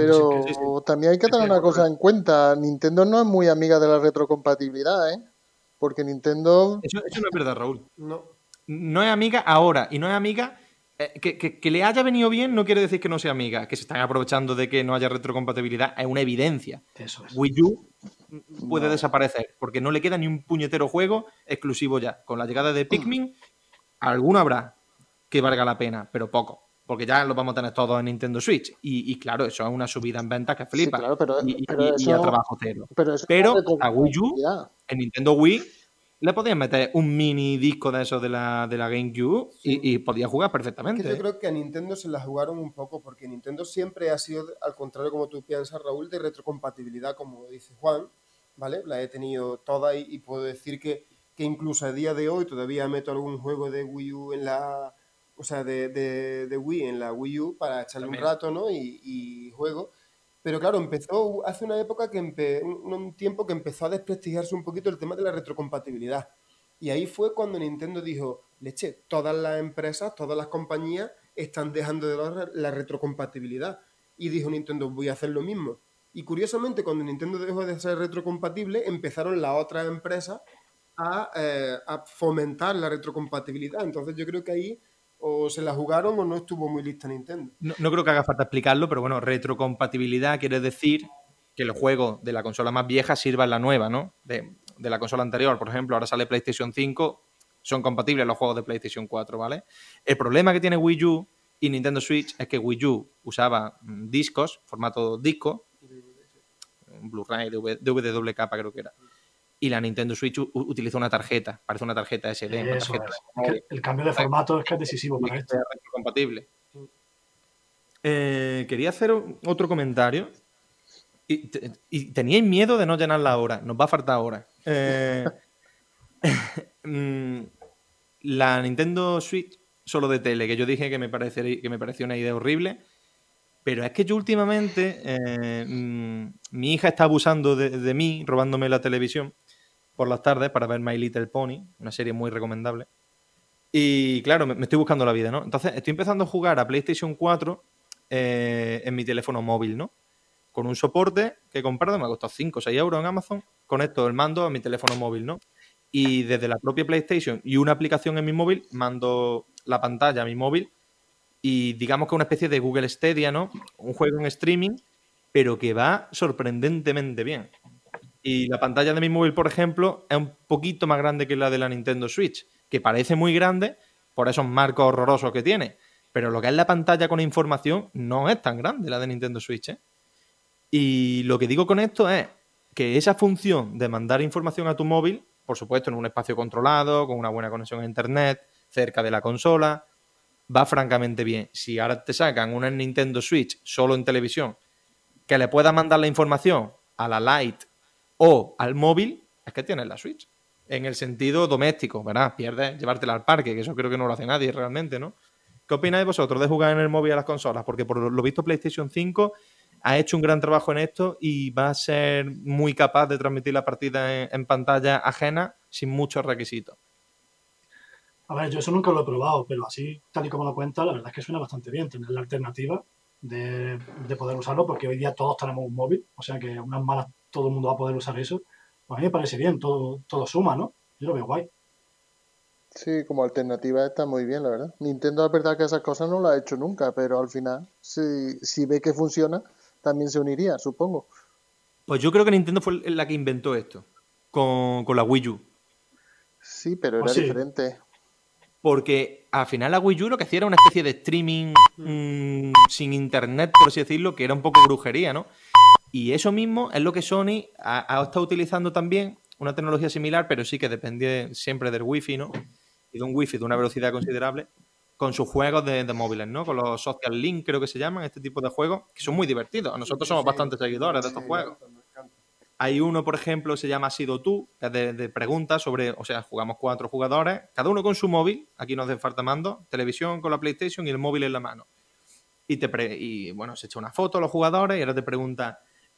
Pero también hay que tener una cosa en cuenta. Nintendo no es muy amiga de la retrocompatibilidad, ¿eh? Porque Nintendo... Eso no es verdad, Raúl. No es amiga ahora. Y no es amiga... Que le haya venido bien no quiere decir que no sea amiga. Que se están aprovechando de que no haya retrocompatibilidad es una evidencia. Eso es. Wii U puede desaparecer porque no le queda ni un puñetero juego exclusivo ya. Con la llegada de Pikmin, alguno habrá que valga la pena, pero poco. Porque ya lo vamos a tener todos en Nintendo Switch. Y claro, eso es una subida en ventas que flipa. Sí, claro, y a trabajo cero. Pero a Wii U, en Nintendo Wii, le podías meter un mini disco de eso de la GameCube y podías jugar perfectamente. Es que yo creo que a Nintendo se la jugaron un poco, porque Nintendo siempre ha sido, al contrario como tú piensas, Raúl, de retrocompatibilidad, como dice Juan, ¿vale? La he tenido toda y puedo decir que incluso a día de hoy todavía meto algún juego de Wii U en la... O sea, de Wii en la Wii U para echarle un rato, ¿no? Y juego. Pero claro, empezó hace una época un tiempo que empezó a desprestigiarse un poquito el tema de la retrocompatibilidad. Y ahí fue cuando Nintendo dijo, leche, todas las empresas, todas las compañías están dejando de lado la retrocompatibilidad. Y dijo Nintendo, voy a hacer lo mismo. Y curiosamente, cuando Nintendo dejó de ser retrocompatible, empezaron las otras empresas a fomentar la retrocompatibilidad. Entonces yo creo que ahí o se la jugaron o no estuvo muy lista Nintendo. No creo que haga falta explicarlo, pero bueno, retrocompatibilidad quiere decir que el juego de la consola más vieja sirva en la nueva, ¿no? De la consola anterior, por ejemplo, ahora sale PlayStation 5, son compatibles los juegos de PlayStation 4, ¿vale? El problema que tiene Wii U y Nintendo Switch es que Wii U usaba discos, formato disco, Blu-ray, DVD doble capa creo que era. Y la Nintendo Switch utiliza una tarjeta, parece una tarjeta SD. Eso es. El cambio de formato es que es decisivo para esto. Es compatible. Quería hacer otro comentario. Y teníais miedo de no llenar la hora. Nos va a faltar hora. La Nintendo Switch solo de tele, que yo dije que me pareció una idea horrible. Pero es que yo últimamente mi hija está abusando de mí, robándome la televisión por las tardes para ver My Little Pony, una serie muy recomendable. Y claro, me estoy buscando la vida, ¿no? Entonces estoy empezando a jugar a PlayStation 4 en mi teléfono móvil, ¿no? Con un soporte que he comprado, me ha costado 5 o 6 euros en Amazon, conecto el mando a mi teléfono móvil, ¿no? Y desde la propia PlayStation y una aplicación en mi móvil, mando la pantalla a mi móvil y digamos que una especie de Google Stadia, ¿no? Un juego en streaming, pero que va sorprendentemente bien. Y la pantalla de mi móvil, por ejemplo, es un poquito más grande que la de la Nintendo Switch, que parece muy grande por esos marcos horrorosos que tiene. Pero lo que es la pantalla con información no es tan grande la de Nintendo Switch, ¿eh? Y lo que digo con esto es que esa función de mandar información a tu móvil, por supuesto en un espacio controlado, con una buena conexión a internet, cerca de la consola, va francamente bien. Si ahora te sacan una Nintendo Switch solo en televisión, que le pueda mandar la información a la Lite o al móvil, es que tienes la Switch. En el sentido doméstico, ¿verdad? Pierdes llevártela al parque, que eso creo que no lo hace nadie realmente, ¿no? ¿Qué opináis vosotros de jugar en el móvil a las consolas? Porque por lo visto PlayStation 5 ha hecho un gran trabajo en esto y va a ser muy capaz de transmitir la partida en pantalla ajena sin muchos requisitos. A ver, yo eso nunca lo he probado, pero así, tal y como lo cuenta, la verdad es que suena bastante bien tener la alternativa de poder usarlo, porque hoy día todos tenemos un móvil, o sea que a unas malas todo el mundo va a poder usar eso. Pues a mí me parece bien, todo suma, ¿no? Yo lo veo guay. Sí, como alternativa está muy bien, la verdad. Nintendo es verdad que esas cosas no las ha hecho nunca, pero al final, si ve que funciona, también se uniría, supongo. Pues yo creo que Nintendo fue la que inventó esto con la Wii U. Sí, pero Pues era sí, diferente. Porque al final la Wii U lo que hacía era una especie de streaming sin internet, por así decirlo, que era un poco brujería, ¿no? Y eso mismo es lo que Sony ha estado utilizando también, una tecnología similar, pero sí que depende siempre del Wi-Fi, ¿no? Y de un Wi-Fi de una velocidad considerable, con sus juegos de móviles, ¿no? Con los Social Link, creo que se llaman, este tipo de juegos, que son muy divertidos. Nosotros somos bastante seguidores de estos juegos. Hay uno, por ejemplo, se llama Sido Tú, que es de preguntas sobre, o sea, jugamos 4 jugadores, cada uno con su móvil, aquí no hace falta mando, televisión con la PlayStation y el móvil en la mano. Y bueno, se echa una foto a los jugadores y ahora te pregunta,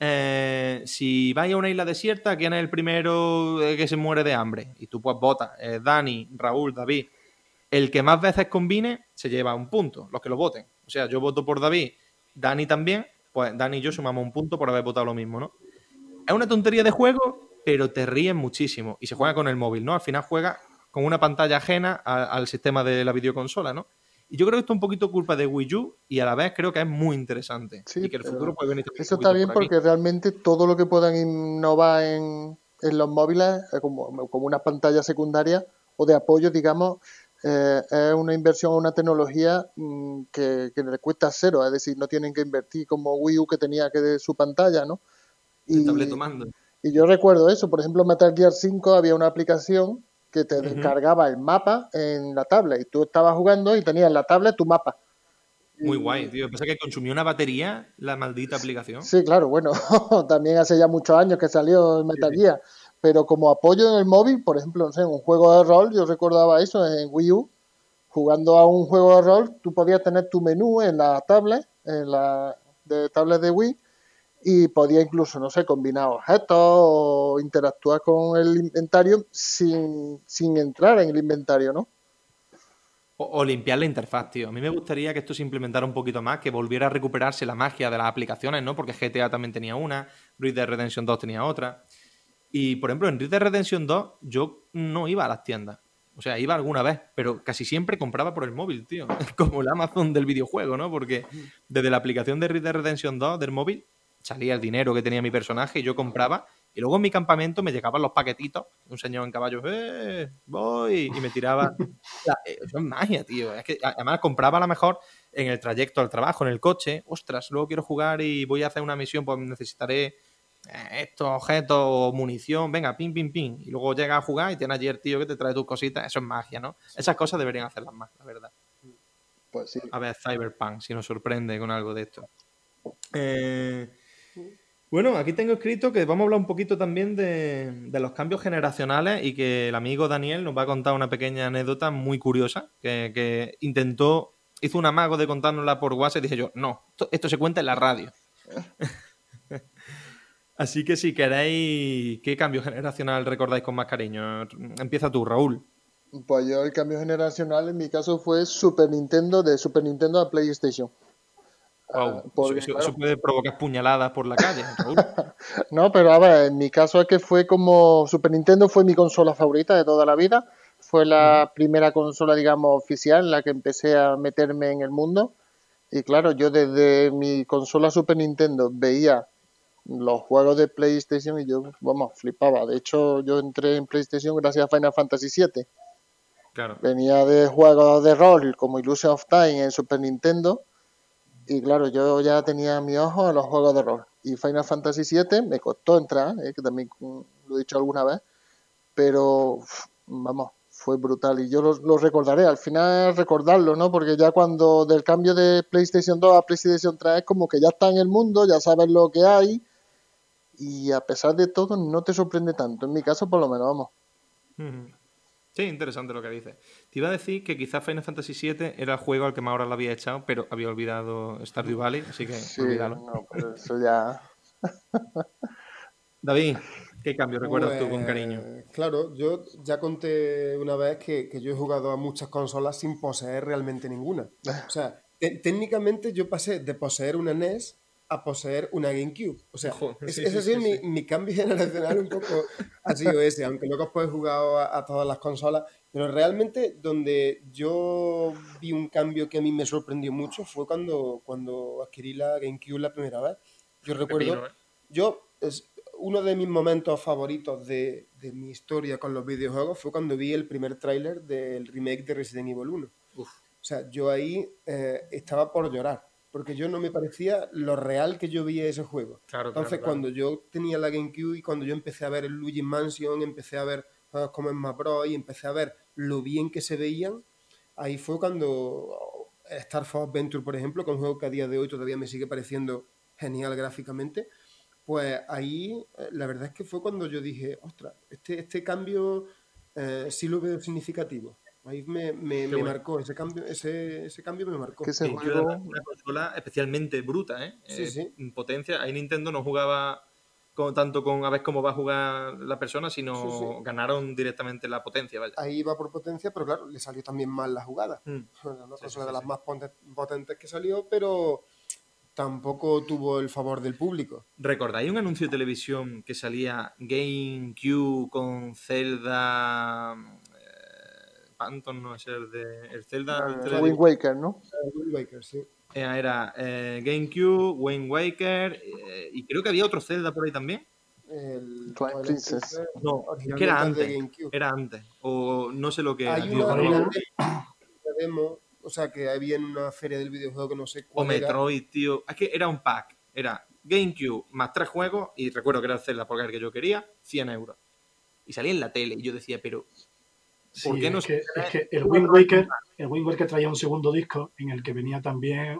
si vais a una isla desierta, ¿quién es el primero que se muere de hambre? Y tú pues votas, Dani, Raúl, David. El que más veces combine se lleva un punto, los que lo voten. O sea, yo voto por David, Dani también, pues Dani y yo sumamos un punto por haber votado lo mismo, ¿no? Es una tontería de juego, pero te ríes muchísimo. Y se juega con el móvil, ¿no? Al final juega con una pantalla ajena al sistema de la videoconsola, ¿no? Y yo creo que esto es un poquito culpa de Wii U y a la vez creo que es muy interesante. Sí, Y que el futuro pero puede venir también un eso está poquito bien por aquí. porque realmente todo lo que puedan innovar en los móviles, como una pantalla secundaria o de apoyo, digamos, es una inversión o una tecnología que le cuesta cero, es decir, no tienen que invertir como Wii U que tenía que de su pantalla, ¿no? El tableto Y, mando. y yo recuerdo eso, por ejemplo, Metal Gear 5 había una aplicación que te descargaba el mapa en la tablet y tú estabas jugando y tenías en la tablet tu mapa. Muy guay, Y, tío. Pasa que consumió una batería la maldita aplicación. sí, claro, bueno, también hace ya muchos años que salió el Sí, Metal sí. Gear, pero como apoyo en el móvil, por ejemplo, no sé, en un juego de rol, yo recordaba eso en Wii U, jugando a un juego de rol, tú podías tener tu menú en la tablet, en la de tablet de Wii, y podía incluso, no sé, combinar objetos o interactuar con el inventario sin entrar en el inventario, ¿no? O limpiar la interfaz, tío. A mí me gustaría que esto se implementara un poquito más, que volviera a recuperarse la magia de las aplicaciones, ¿no? Porque GTA también tenía una, Red Dead Redemption 2 tenía otra. Y, por ejemplo, en Red Dead Redemption 2 yo no iba a las tiendas. O sea, iba alguna vez, pero casi siempre compraba por el móvil, tío. Como el Amazon del videojuego, ¿no? Porque desde la aplicación de Red Dead Redemption 2 del móvil salía el dinero que tenía mi personaje y yo compraba. Y luego en mi campamento me llegaban los paquetitos. Un señor en caballo, voy. Y me tiraba. Eso es magia, tío. Es que además compraba a lo mejor en el trayecto al trabajo, en el coche. Ostras, luego quiero jugar y voy a hacer una misión, pues necesitaré estos objetos o munición, venga, pin, pin, pin. Y luego llegas a jugar y tienes allí el tío que te trae tus cositas. Eso es magia, ¿no? Esas cosas deberían hacerlas más, la verdad. Pues sí. A ver, Cyberpunk, si nos sorprende con algo de esto. Bueno, aquí tengo escrito que vamos a hablar un poquito también de los cambios generacionales y que el amigo Daniel nos va a contar una pequeña anécdota muy curiosa que hizo un amago de contárnosla por WhatsApp y dije yo, no, esto se cuenta en la radio. Así que si queréis, ¿qué cambio generacional recordáis con más cariño? Empieza tú, Raúl. Pues yo el cambio generacional en mi caso fue Super Nintendo, de Super Nintendo a PlayStation. Wow, Porque, eso claro, puede provocar puñaladas por la calle, Raúl. no, pero a ver, en mi caso es que fue como Super Nintendo fue mi consola favorita de toda la vida. Fue la primera consola, digamos, oficial en la que empecé a meterme en el mundo. Y claro, yo desde mi consola Super Nintendo veía los juegos de PlayStation y yo, vamos, flipaba. De hecho, yo entré en PlayStation gracias a Final Fantasy VII. Claro. Venía de juegos de rol como Illusion of Time en Super Nintendo. Y claro, yo ya tenía mi ojo en los juegos de rol. Y Final Fantasy VII me costó entrar, que también lo he dicho alguna vez, pero vamos, fue brutal. Y yo lo recordaré, al final recordarlo, ¿no? Porque ya cuando del cambio de PlayStation 2 a PlayStation 3 es como que ya está en el mundo, ya sabes lo que hay, y a pesar de todo no te sorprende tanto. En mi caso, por lo menos, vamos. Sí, interesante lo que dices. Te iba a decir que quizás Final Fantasy VII era el juego al que más horas le había echado, pero había olvidado Stardew Valley, así que Sí, olvídalo. no, pero eso ya... David, ¿qué cambio recuerdas tú con cariño? Pues claro, yo ya conté una vez que yo he jugado a muchas consolas sin poseer realmente ninguna. O sea, técnicamente yo pasé de poseer una NES a poseer una GameCube. O sea, Joder, sí, ese sí, ha sido sí, sí. mi cambio generacional un poco, ha sido ese, aunque luego pues he jugado a todas las consolas, pero realmente donde yo vi un cambio que a mí me sorprendió mucho fue cuando adquirí la GameCube la primera vez. Yo recuerdo, Pepino, ¿eh? yo... uno de mis momentos favoritos de mi historia con los videojuegos fue cuando vi el primer tráiler del remake de Resident Evil 1. Uf, O sea, yo ahí estaba por llorar, porque yo no me parecía lo real que yo veía ese juego. claro, claro, Entonces, claro. cuando yo tenía la GameCube y cuando yo empecé a ver el Luigi Mansion, empecé a ver juegos como Smash Bros. Y empecé a ver lo bien que se veían, ahí fue cuando Star Fox Adventure, por ejemplo, que es un juego que a día de hoy todavía me sigue pareciendo genial gráficamente, pues ahí la verdad es que fue cuando yo dije, ostras, este cambio sí lo veo significativo. Ahí Qué me bueno. marcó, ese cambio me Que marcó. ese GameCube además juego... es una consola especialmente bruta, ¿eh? Sí, sí, En potencia. Ahí Nintendo no jugaba tanto con a ver cómo va a jugar la persona, sí, sí. sino ganaron directamente la potencia, vaya. Ahí va por potencia, pero claro, le salió también mal la jugada. Mm. Era una Sí, sí, consola sí, de las sí. más potentes que salió, pero tampoco tuvo el favor del público. ¿Recordáis un anuncio de televisión que salía GameCube con Zelda? Phantom, no es el Zelda en Wind 3D. Waker, ¿no? Wind Waker, sí. Era GameCube, Wind Waker y creo que había otro Zelda por ahí también. El Twilight Twilight Princess. Princess No, es que era originalmente es de antes. GameCube. Era antes. O no sé lo que era, Hay tío, una, pero no me una acuerdo. Ocarina, demo, o sea, que había en una feria del videojuego que no sé O cuál era. Metroid, tío. Es que era un pack. Era GameCube más 3 juegos. Y recuerdo que era el Zelda porque era el que yo quería. 100 euros. Y salía en la tele. Y yo decía, pero ¿por sí, qué no se es que puede? El Wind Waker traía un segundo disco en el que venía también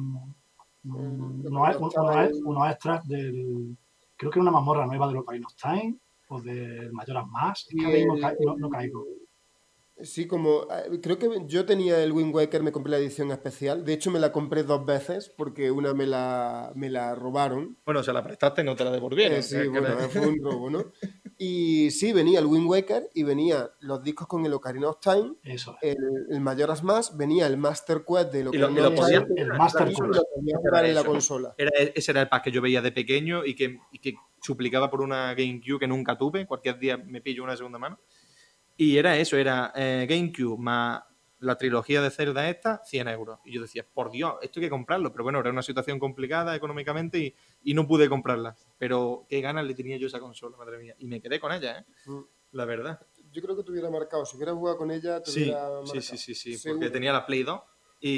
Ocarina of Time. unos extras del. Creo que era una mazmorra nueva del Ocarina of Time o del Majora's Mask. Es que Y ahora mismo no caigo. sí, como creo que yo tenía el Wind Waker, me compré la edición especial. De hecho, me la compré dos veces porque una me la robaron. Bueno, se la prestaste y no te la devolvieron. Sí, bueno, fue un robo, ¿no? Y sí, venía el Wind Waker y venía los discos con el Ocarina of Time, Eso es. el Majora's Mask, venía el Master Quest del Y lo Ocarina of podías Time El jugar, Master y eso lo Quest. podía era jugar en la eso. consola. Ese era el pack que yo veía de pequeño y que suplicaba por una GameCube que nunca tuve. Cualquier día me pillo una de segunda mano. Y era eso, era GameCube más la trilogía de Zelda esta, 100 euros. Y yo decía, por Dios, esto hay que comprarlo. Pero bueno, era una situación complicada económicamente y no pude comprarla. Pero qué ganas le tenía yo a esa consola, madre mía. Y me quedé con ella, Mm. la verdad. Yo creo que te hubiera marcado. Si hubieras jugado con ella, te Sí, hubiera sí, sí, marcado. sí, sí, porque Seguro. tenía la Play 2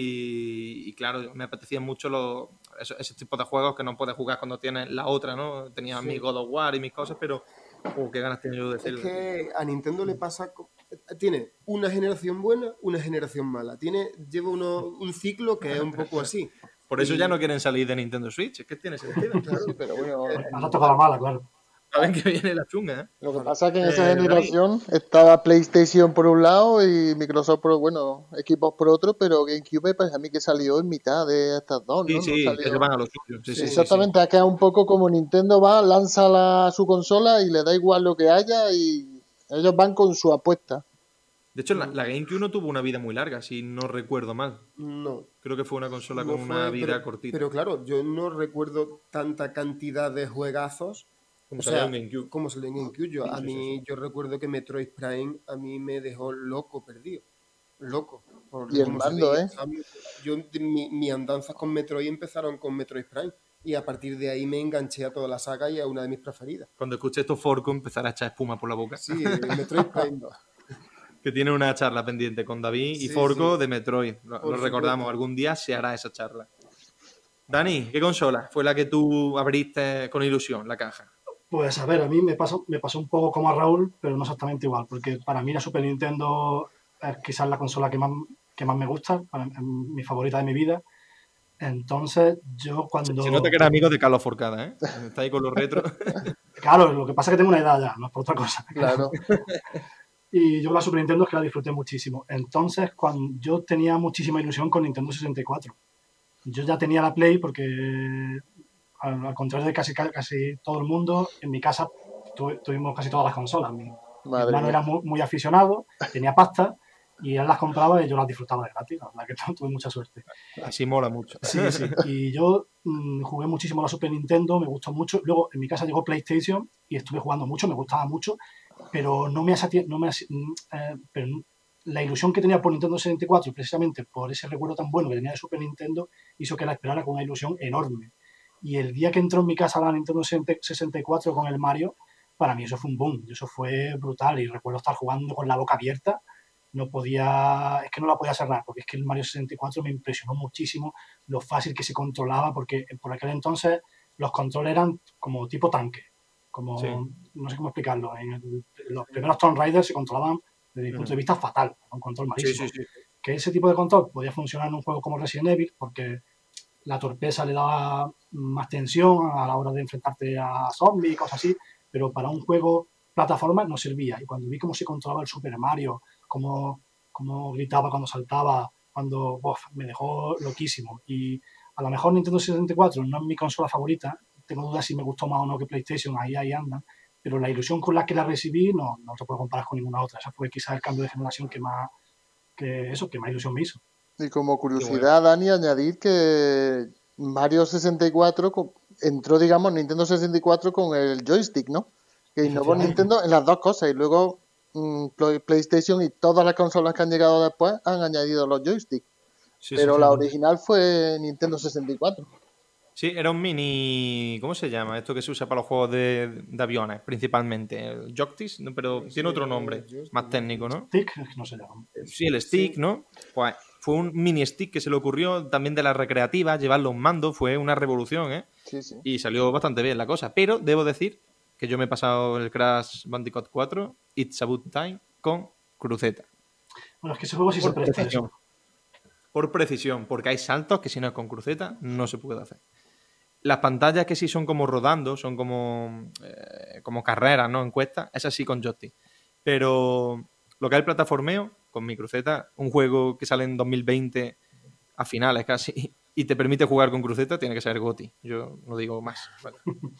y claro, me apetecían mucho ese tipo de juegos que no puedes jugar cuando tienes la otra, ¿no? Tenía mi Sí. God of War y mis cosas, pero qué ganas tenía yo de Es Zelda, tío. que a Nintendo le pasa. Tiene una generación buena, una generación mala. Lleva un ciclo que es un poco así. Por eso ya no Y quieren salir de Nintendo Switch, es que tiene sentido. Sí, pero bueno, Ahora toca la mala, claro. Saben que viene la chunga, ¿eh? lo que claro, pasa es que en esa David, generación estaba PlayStation por un lado y Microsoft por, bueno, equipos por otro, pero GameCube me parece a mí que salió en mitad de estas dos, sí, ¿no? No sí, ellos salió... van a lo suyo, sí, sí, sí. sí, sí. Exactamente, acá es un poco como Nintendo va, lanza su consola y le da igual lo que haya y ellos van con su apuesta. De hecho, la GameCube no tuvo una vida muy larga, si no recuerdo mal. No. Creo que fue una consola No con una fue, vida cortita. pero claro, yo no recuerdo tanta cantidad de juegazos. Como O salía sea, en GameCube. como salió en GameCube. Sí. Yo recuerdo que Metroid Prime a mí me dejó loco perdido. Loco. Por Y el cómo se mando, veía. ¿eh? Mis andanzas con Metroid empezaron con Metroid Prime. Y a partir de ahí me enganché a toda la saga y a una de mis preferidas. Cuando escuché estos Forco empezar a echar espuma por la boca. Sí, Metroid Prime 2. Que tiene una charla pendiente con David y Sí, Forco sí. de Metroid. Lo recordamos, supuesto. algún día se hará esa charla. Dani, ¿qué consola fue la que tú abriste con ilusión, la caja? Pues a ver, a mí me pasó un poco como a Raúl, pero no exactamente igual, porque para mí la Super Nintendo es quizás la consola que más me gusta, es mi favorita de mi vida. Entonces, yo Se nota que eres amigo de Carlos Forcada, ¿eh? Está ahí con los retros. Claro, lo que pasa es que tengo una edad ya, no es por otra cosa. Claro. Y yo la Super Nintendo es que la disfruté muchísimo. Entonces, cuando yo tenía muchísima ilusión con Nintendo 64. Yo ya tenía la Play porque, al contrario de casi todo el mundo, en mi casa tuvimos casi todas las consolas. Mi Madre hermano mía. era muy aficionado, tenía pasta y él las compraba y yo las disfrutaba de gratis. La verdad que tuve mucha suerte. Así mola mucho. Sí, sí. Y yo jugué muchísimo a la Super Nintendo, me gustó mucho. Luego en mi casa llegó PlayStation y estuve jugando mucho, me gustaba mucho, pero pero la ilusión que tenía por Nintendo 64, precisamente por ese recuerdo tan bueno que tenía de Super Nintendo, hizo que la esperara con una ilusión enorme. Y el día que entró en mi casa la Nintendo 64 con el Mario, para mí eso fue un boom, eso fue brutal. Y recuerdo estar jugando con la boca abierta, es que no la podía cerrar, porque es que el Mario 64 me impresionó muchísimo lo fácil que se controlaba, porque por aquel entonces los controles eran como tipo tanque, como, Sí. no sé cómo explicarlo, los primeros Tomb Raider se controlaban desde mi punto de vista fatal, un control malísimo. Sí. Que ese tipo de control podía funcionar en un juego como Resident Evil, porque la torpeza le daba más tensión a la hora de enfrentarte a zombies y cosas así, pero para un juego plataforma no servía. Y cuando vi cómo se controlaba el Super Mario, cómo gritaba cuando saltaba, me dejó loquísimo. Y a lo mejor Nintendo 64 no es mi consola favorita, tengo dudas si me gustó más o no que PlayStation, ahí anda, pero la ilusión con la que la recibí no se puede comparar con ninguna otra. Esa fue quizás el cambio de generación que más ilusión me hizo. Y como curiosidad, Dani, añadir que Mario 64 entró, digamos, Nintendo 64 con el joystick, ¿no? Que innovó Nintendo en las dos cosas y luego PlayStation y todas las consolas que han llegado después han añadido los joysticks. Pero la original fue Nintendo 64. Sí, era un mini... ¿Cómo se llama? Esto que se usa para los juegos de aviones, principalmente. ¿El joystick? No, pero tiene otro nombre, más técnico, ¿no? Stick, no se llama. Sí, el stick, sí. ¿No? Pues fue un mini stick que se le ocurrió también de las recreativas, llevarlo a un mando, fue una revolución, ¿eh? Sí, sí. Y salió bastante bien la cosa. Pero debo decir que yo me he pasado el Crash Bandicoot 4, It's About Time, con cruceta. Bueno, es que ese juego sí se presta eso. Por precisión, porque hay saltos que si no es con cruceta no se puede hacer. Las pantallas que sí son como rodando, son como carreras, ¿no? Encuestas, esas sí con joystick. Pero lo que es el plataformeo, con mi cruceta, un juego que sale en 2020 a finales casi, y te permite jugar con cruceta, tiene que ser GOTY. Yo no digo más. Vale.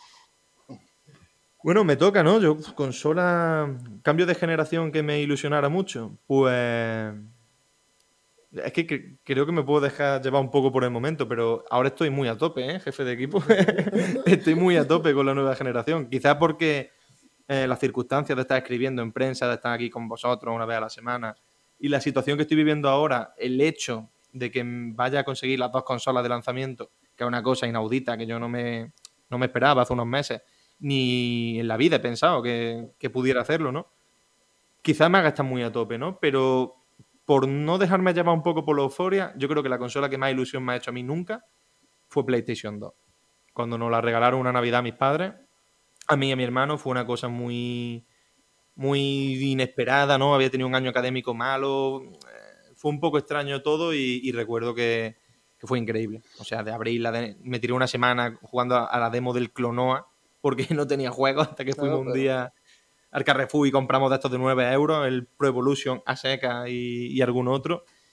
Bueno, me toca, ¿no? Yo, consola, cambio de generación que me ilusionara mucho, pues... Es que creo que me puedo dejar llevar un poco por el momento, pero ahora estoy muy a tope, ¿eh, jefe de equipo? Estoy muy a tope con la nueva generación. Quizás porque las circunstancias de estar escribiendo en prensa, de estar aquí con vosotros una vez a la semana, y la situación que estoy viviendo ahora, el hecho de que vaya a conseguir las dos consolas de lanzamiento, que es una cosa inaudita que yo no me esperaba hace unos meses, ni en la vida he pensado que pudiera hacerlo, ¿no? Quizás me haga estar muy a tope, ¿no? Pero... por no dejarme llevar un poco por la euforia, yo creo que la consola que más ilusión me ha hecho a mí nunca fue PlayStation 2. Cuando nos la regalaron una Navidad a mis padres, a mí y a mi hermano, fue una cosa muy, muy inesperada, ¿no? Había tenido un año académico malo, fue un poco extraño todo y recuerdo que fue increíble. O sea, de abrirla, me tiré una semana jugando a la demo del Clonoa porque no tenía juegos hasta que fuimos un día al Carrefour y compramos de estos de 9 euros, el Pro Evolution a seca y algún otro.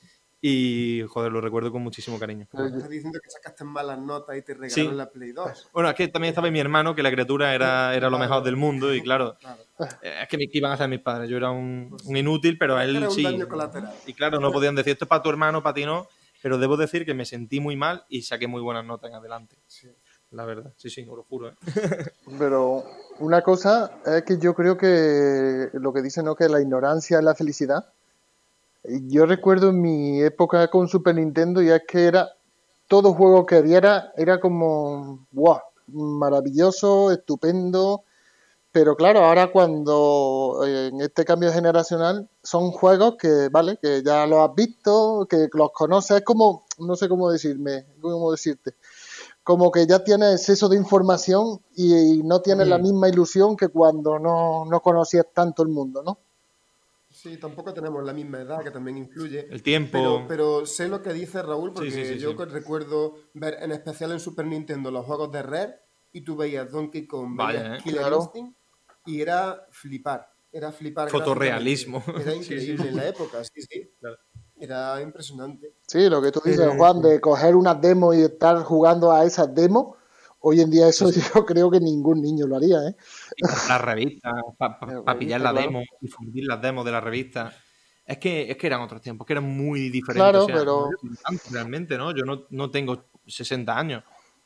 Y, joder, lo recuerdo con muchísimo cariño. Estás diciendo que sacaste malas notas y te regalaron Sí. la Play 2. Bueno, es que también estaba mi hermano, que la criatura era lo mejor del mundo y claro, Claro. es que ¿qué iban a hacer mis padres? Yo era un Pues sí. inútil, pero él Era un sí. daño colateral. Y claro, no podían decir esto es para tu hermano, para ti no. Pero debo decir que me sentí muy mal y saqué muy buenas notas en adelante. Sí. La verdad. Sí, os lo juro. Pero una cosa es que yo creo que lo que dicen, ¿no? Que la ignorancia es la felicidad. Yo recuerdo en mi época con Super Nintendo y es que era todo juego que viera era como ¡guau! Maravilloso, estupendo. Pero claro, ahora cuando en este cambio generacional son juegos que, vale, que ya los has visto, que los conoces, es como, no sé cómo decirte, como que ya tienes exceso de información y no tienes la misma ilusión que cuando no conocías tanto el mundo, ¿no? Sí, tampoco tenemos la misma edad, que también influye. El tiempo. Pero sé lo que dice Raúl, porque Sí. yo recuerdo ver en especial en Super Nintendo los juegos de Rare y tú veías Donkey Kong, Vaya, veías ¿eh? Killer Claro. Instinct y era flipar Fotorrealismo. gráficamente. Era Sí, increíble en la época, sí. Claro. Era impresionante. Sí, lo que tú dices, Juan, de coger unas demos y estar jugando a esas demos, hoy en día eso Sí. yo creo que ningún niño lo haría, ¿eh? Y comprar revistas para pillar la Claro. demo y fundir las demos de la revista. Es que eran otros tiempos, que eran muy diferentes. Claro, O sea, pero no yo tanto realmente, ¿no? Yo no tengo 60 años.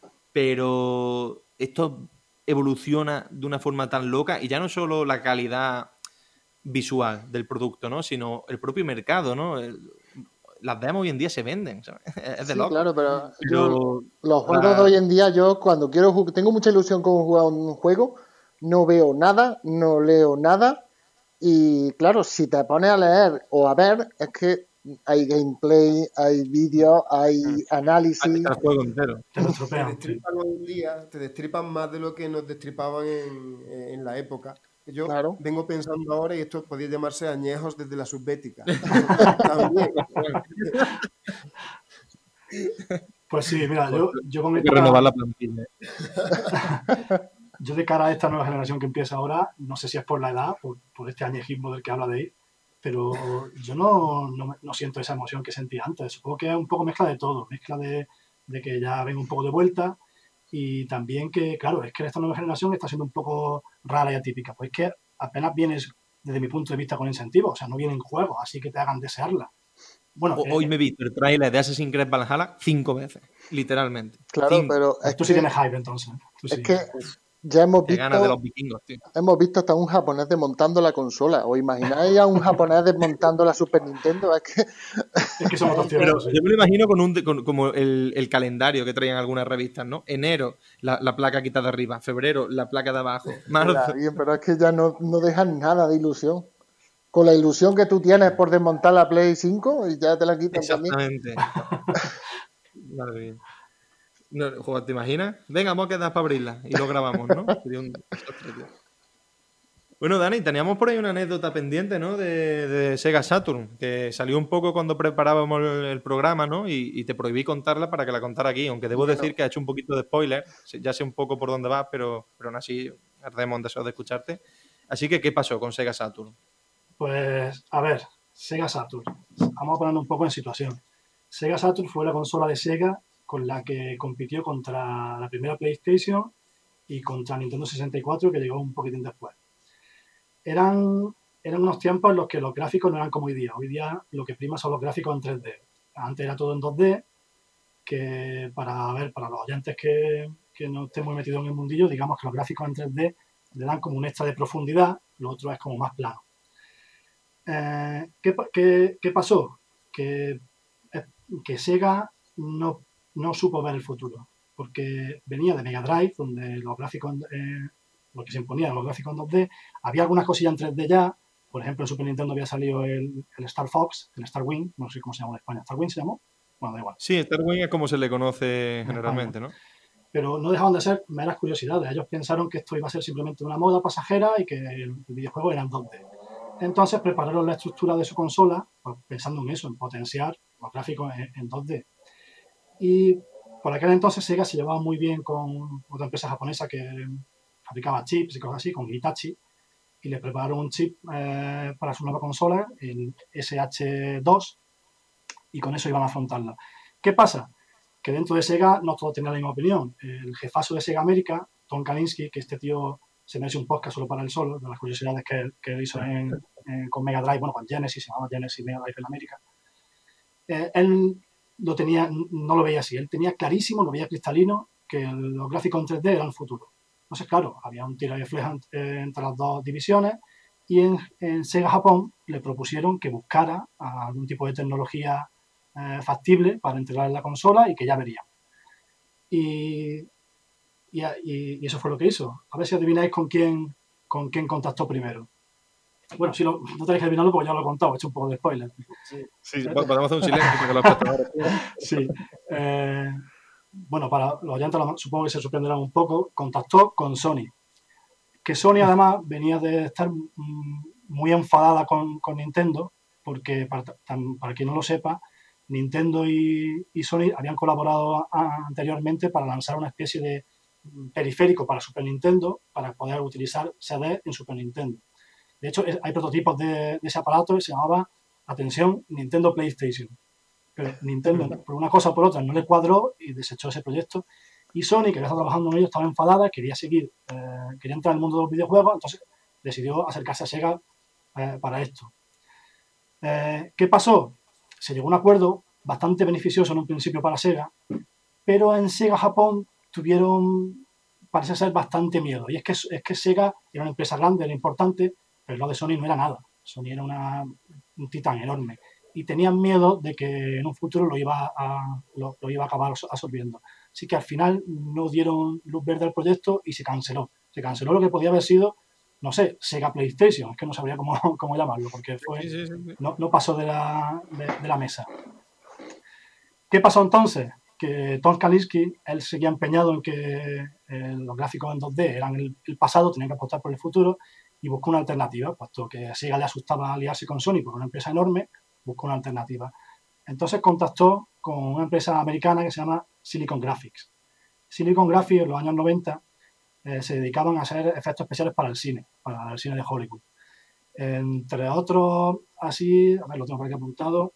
Pero esto evoluciona de una forma tan loca y ya no solo la calidad visual del producto, ¿no? Sino el propio mercado, ¿no? Las demos hoy en día se venden, ¿sabes? Es de sí, loco. claro, pero yo Pero los juegos de hoy en día, yo cuando quiero tengo mucha ilusión con jugar un juego, no veo nada, no leo nada y claro, si te pones a leer o a ver, es que hay gameplay, hay vídeos, hay análisis. el juego entero. Te lo Te estropean. Sí. destripan hoy en día, te destripan más de lo que nos destripaban en la época. Yo Claro. vengo pensando ahora, y esto podría llamarse añejos desde la subbética. También. Pues sí, mira, yo con Hay que esta, renovar la plantilla. yo de cara a esta nueva generación que empieza ahora, no sé si es por la edad, por este añejismo del que habla de ahí, pero yo no siento esa emoción que sentí antes. Supongo que es un poco mezcla de todo, mezcla de que ya vengo un poco de vuelta y también que, claro, es que esta nueva generación está siendo un poco rara y atípica. Pues es que apenas vienes, desde mi punto de vista, con incentivos, o sea, no vienen juegos, así que te hagan desearla. Bueno, Hoy me he visto el tráiler de Assassin's Creed Valhalla 5 veces, literalmente. Claro, 5. pero pues tú sí tienes hype entonces. Tú es sí. que ya Qué ganas de los vikingos, tío. hemos visto hasta un japonés desmontando la consola. ¿Os imagináis a un japonés desmontando la Super Nintendo? Es que Es que son otros Pero tiempos, sí. yo me lo imagino como el calendario que traían algunas revistas, ¿no? Enero, la placa quitada arriba. Febrero, la placa de abajo. Marzo. bien, pero es que ya no dejan nada de ilusión. Con la ilusión que tú tienes por desmontar la Play 5 y ya te la quitan también. Exactamente. Madre mía. No, joder, ¿te imaginas? Venga, vamos a quedar para abrirla y lo grabamos, ¿no? Sería un desastre, tío. Bueno, Dani, teníamos por ahí una anécdota pendiente, ¿no? De Sega Saturn, que salió un poco cuando preparábamos el programa, ¿no? Y te prohibí contarla para que la contara aquí, aunque debo decir que ha hecho un poquito de spoiler, ya sé un poco por dónde vas, pero aún así ardemos deseos de escucharte. Así que, ¿qué pasó con Sega Saturn? Pues, a ver, Sega Saturn. Vamos a ponernos un poco en situación. Sega Saturn fue la consola de Sega con la que compitió contra la primera PlayStation y contra Nintendo 64, que llegó un poquitín después. Eran unos tiempos en los que los gráficos no eran como hoy día. Hoy día lo que prima son los gráficos en 3D. Antes era todo en 2D, que para los oyentes que no estén muy metidos en el mundillo, digamos que los gráficos en 3D le dan como un extra de profundidad, lo otro es como más plano. ¿Qué pasó? Que Sega no supo ver el futuro, porque venía de Mega Drive, donde los gráficos, lo que se imponía eran los gráficos en 2D, había algunas cosillas en 3D ya, por ejemplo en Super Nintendo había salido el Star Fox, el Star Wing, no sé cómo se llama en España, ¿Star Wing se llamó? Bueno, da igual. Sí, Star Wing es como se le conoce generalmente, ¿no? Pero no dejaban de ser meras curiosidades. Ellos pensaron que esto iba a ser simplemente una moda pasajera y que el videojuego era en 2D. Entonces prepararon la estructura de su consola pues, pensando en eso, en potenciar los gráficos en 2D. Y por aquel entonces Sega se llevaba muy bien con otra empresa japonesa que fabricaba chips y cosas así, con Hitachi, y le prepararon un chip para su nueva consola, el SH2, y con eso iban a afrontarla. ¿Qué pasa? Que dentro de Sega no todos tenían la misma opinión. El jefazo de Sega América, Tom Kalinske, que este tío se merece un podcast solo para él solo, de las curiosidades que él hizo con Mega Drive, bueno, con Genesis, se llamaba Genesis Mega Drive en América. Él no lo veía así, él tenía clarísimo, lo veía cristalino, que los gráficos en 3D eran el futuro. Entonces, claro, había un tiro de flecha entre las dos divisiones y en Sega Japón le propusieron que buscara algún tipo de tecnología factible para integrarla en la consola y que ya verían. Y eso fue lo que hizo. A ver si adivináis con quién contactó primero. Bueno, si no tenéis que adivinarlo porque ya lo he contado, he hecho un poco de spoiler. Sí, podemos hacer un silencio para que los espectadores... Sí. Bueno, para los oyentes supongo que se sorprenderán un poco, contactó con Sony. Que Sony además venía de estar muy enfadada con Nintendo, porque para quien no lo sepa, Nintendo y Sony habían colaborado anteriormente para lanzar una especie de periférico para Super Nintendo para poder utilizar CD en Super Nintendo. De hecho, hay prototipos de ese aparato y se llamaba, atención, Nintendo PlayStation. Pero Nintendo, por una cosa o por otra, no le cuadró y desechó ese proyecto. Y Sony, que había estado trabajando en ello, estaba enfadada, quería entrar en el mundo de los videojuegos, entonces decidió acercarse a Sega para esto. ¿Qué pasó? Se llegó a un acuerdo bastante beneficioso en un principio para Sega, pero en Sega Japón parece ser bastante miedo. Y es que Sega era una empresa grande, era importante, pero lo de Sony no era nada. Sony era un titán enorme. Y tenían miedo de que en un futuro lo iba a acabar absorbiendo. Así que al final no dieron luz verde al proyecto y se canceló. Se canceló lo que podía haber sido, no sé, Sega PlayStation. Es que no sabría cómo llamarlo, porque no pasó de la mesa. ¿Qué pasó entonces? Que Tom Kalinske, él seguía empeñado en que los gráficos en 2D eran el pasado, tenían que apostar por el futuro y buscó una alternativa, puesto que a Sega le asustaba aliarse con Sony por una empresa enorme, buscó una alternativa. Entonces contactó con una empresa americana que se llama Silicon Graphics. Silicon Graphics en los años 90 se dedicaban a hacer efectos especiales para el cine de Hollywood. Entre otros, así, a ver, lo tengo por aquí apuntado,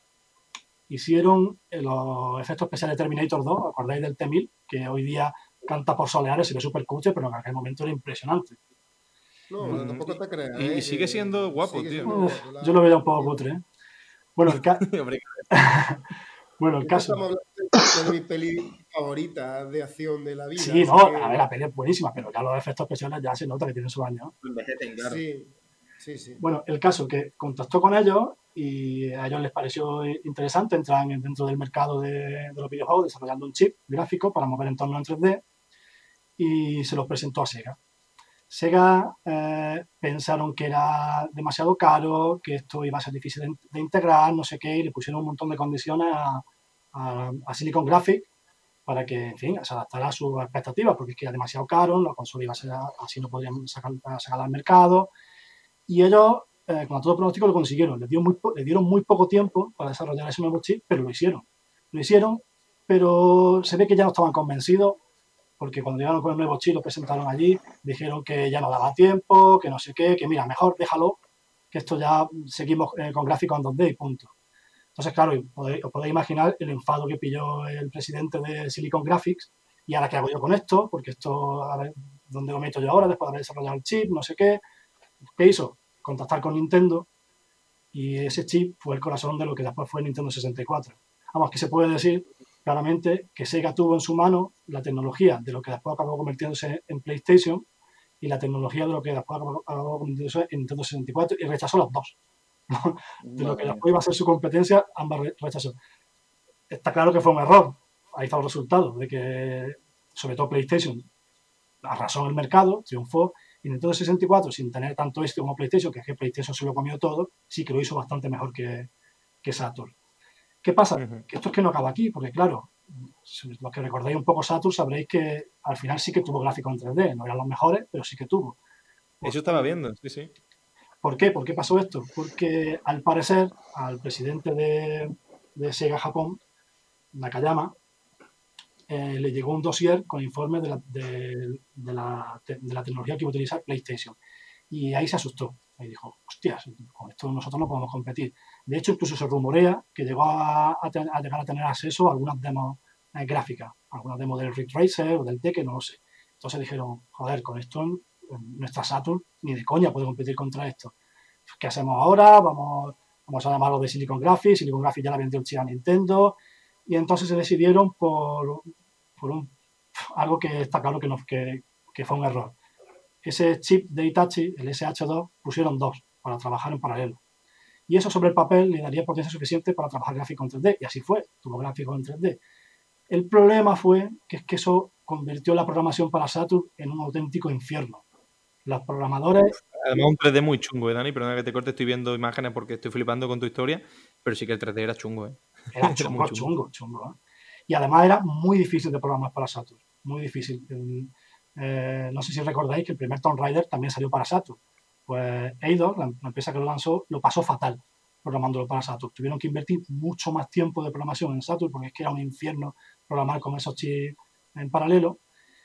hicieron los efectos especiales de Terminator 2, ¿acordáis del T-1000? Que hoy día canta por soleares, se ve súper cutre, pero en aquel momento era impresionante. No, pero tampoco te creas. Y sigue siendo guapo, tío. Yo lo veo un poco cutre, ¿eh? Bueno, el caso... Estamos hablando de mi peli favorita de acción de la vida. Sí, no, a ver, la peli es buenísima, pero ya los efectos especiales ya se nota que tienen sus años. Claro. Sí. Bueno, el caso que contactó con ellos y a ellos les pareció interesante entrar dentro del mercado de los videojuegos desarrollando un chip gráfico para mover entornos en 3D y se los presentó a Sega. Sega pensaron que era demasiado caro, que esto iba a ser difícil de integrar, no sé qué, y le pusieron un montón de condiciones a Silicon Graphics para que, en fin, se adaptara a sus expectativas, porque es que era demasiado caro, la consola iba a ser así, no podrían sacarla al mercado. Y ellos, con todo pronóstico, lo consiguieron. Le dieron muy poco tiempo para desarrollar ese nuevo chip, pero lo hicieron. Lo hicieron, pero se ve que ya no estaban convencidos, porque cuando llegaron con el nuevo chip, lo presentaron allí, dijeron que ya no daba tiempo, que no sé qué, que mira, mejor déjalo, que esto ya seguimos con gráficos en 2D y punto. Entonces, claro, os podéis imaginar el enfado que pilló el presidente de Silicon Graphics. ¿Y ahora qué hago yo con esto? Porque esto, a ver, ¿dónde lo meto yo ahora después de haber desarrollado el chip? No sé qué. ¿Qué hizo? Contactar con Nintendo y ese chip fue el corazón de lo que después fue Nintendo 64. Vamos, que se puede decir claramente que Sega tuvo en su mano la tecnología de lo que después acabó convirtiéndose en PlayStation y la tecnología de lo que después acabó convirtiéndose en Nintendo 64 y rechazó las dos. ¿No? De lo que después iba a ser su competencia, ambas rechazó. Está claro que fue un error. Ahí está el resultado de que, sobre todo PlayStation, arrasó en el mercado, triunfó, y Nintendo 64, sin tener tanto éxito como PlayStation, que es que PlayStation se lo comió todo, sí que lo hizo bastante mejor que Saturn. ¿Qué pasa? Que esto es que no acaba aquí, porque claro, los que recordáis un poco Saturn sabréis que al final sí que tuvo gráficos en 3D, no eran los mejores, pero sí que tuvo. Eso estaba viendo, sí. ¿Por qué? ¿Por qué pasó esto? Porque al parecer al presidente de Sega Japón, Nakayama, le llegó un dossier con informes de la tecnología que iba a utilizar PlayStation. Y ahí se asustó. Y dijo, hostias, con esto nosotros no podemos competir. De hecho, incluso se rumorea que llegó a llegar a tener acceso a algunas demos gráficas, algunas demos del Ray Tracer o del Tekken, no lo sé. Entonces dijeron, joder, con esto nuestra Saturn ni de coña puede competir contra esto. ¿Qué hacemos ahora? Vamos a llamarlo de Silicon Graphics. Silicon Graphics ya la vendió a Nintendo. Y entonces se decidieron por algo que está claro que fue un error. Ese chip de Hitachi, el SH2, pusieron 2 para trabajar en paralelo. Y eso sobre el papel le daría potencia suficiente para trabajar gráfico en 3D. Y así fue, tuvo gráficos en 3D. El problema fue que es que eso convirtió la programación para Saturn en un auténtico infierno. Los programadores... Además un 3D muy chungo, Dani, perdona que te corte, estoy viendo imágenes porque estoy flipando con tu historia, pero sí que el 3D era chungo, Era chungo. Y además era muy difícil de programar para Saturn, muy difícil. No sé si recordáis que el primer Tomb Raider también salió para Saturn. Pues Eidos, la empresa que lo lanzó, lo pasó fatal programándolo para Saturn. Tuvieron que invertir mucho más tiempo de programación en Saturn porque es que era un infierno programar con esos chips en paralelo.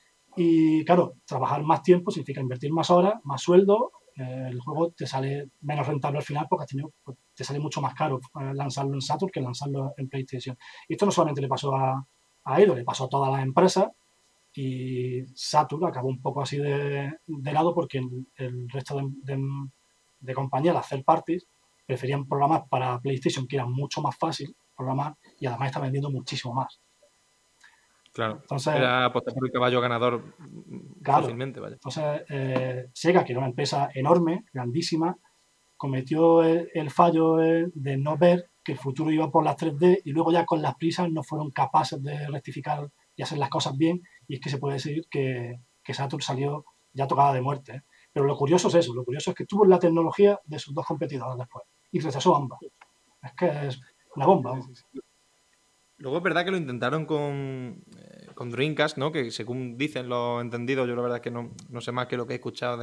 Y claro, trabajar más tiempo significa invertir más horas, más sueldo. El juego te sale menos rentable al final porque te sale mucho más caro lanzarlo en Saturn que lanzarlo en PlayStation. Y esto no solamente le pasó a Eidos, le pasó a todas las empresas. Y Saturn acabó un poco así de lado porque el resto de compañías, las third parties, preferían programar para PlayStation, que era mucho más fácil programar y además está vendiendo muchísimo más. Claro, entonces, era apostar por el caballo ganador fácilmente, vaya. Entonces, Sega, que era una empresa enorme, grandísima, cometió el fallo de no ver que el futuro iba por las 3D y luego ya con las prisas no fueron capaces de rectificar y hacer las cosas bien, y es que se puede decir que Saturn salió ya tocada de muerte, ¿eh? Pero lo curioso es eso, lo curioso es que tuvo la tecnología de sus dos competidores después y rechazó ambas. Es que es una bomba. Sí. Luego es verdad que lo intentaron con Dreamcast, ¿no? Que según dicen los entendidos, yo la verdad es que no sé más que lo que he escuchado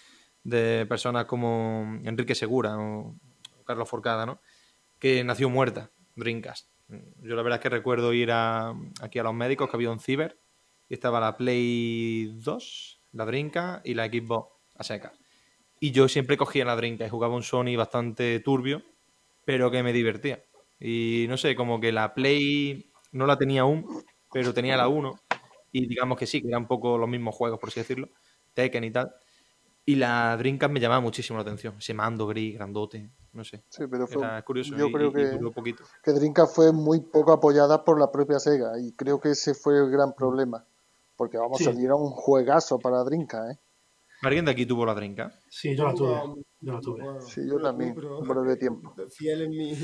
de personas como Enrique Segura o Carlos Forcada, ¿no? Que nació muerta, Dreamcast. Yo la verdad es que recuerdo ir aquí a los médicos, que había un ciber, y estaba la Play 2, la Dreamcast y la Xbox a secas. Y yo siempre cogía la Dreamcast y jugaba un Sony bastante turbio, pero que me divertía. Y no sé, como que la Play no la tenía aún, pero tenía la 1. Y digamos que sí, que eran un poco los mismos juegos, por así decirlo, Tekken y tal. Y la Dreamcast me llamaba muchísimo la atención. Ese mando gris, grandote, no sé. Sí, pero era curioso yo creo y duró poquito. Que Dreamcast fue muy poco apoyada por la propia Sega y creo que ese fue el gran problema. Porque vamos, salieron un juegazo para Dreamcast, ¿eh? ¿Alguien de aquí tuvo la Dreamcast? Sí, yo la tuve. Sí, yo también, un breve tiempo. Fiel en mi...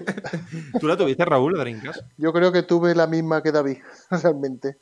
¿Tú la tuviste, Raúl, la Dreamcast? Yo creo que tuve la misma que David, realmente.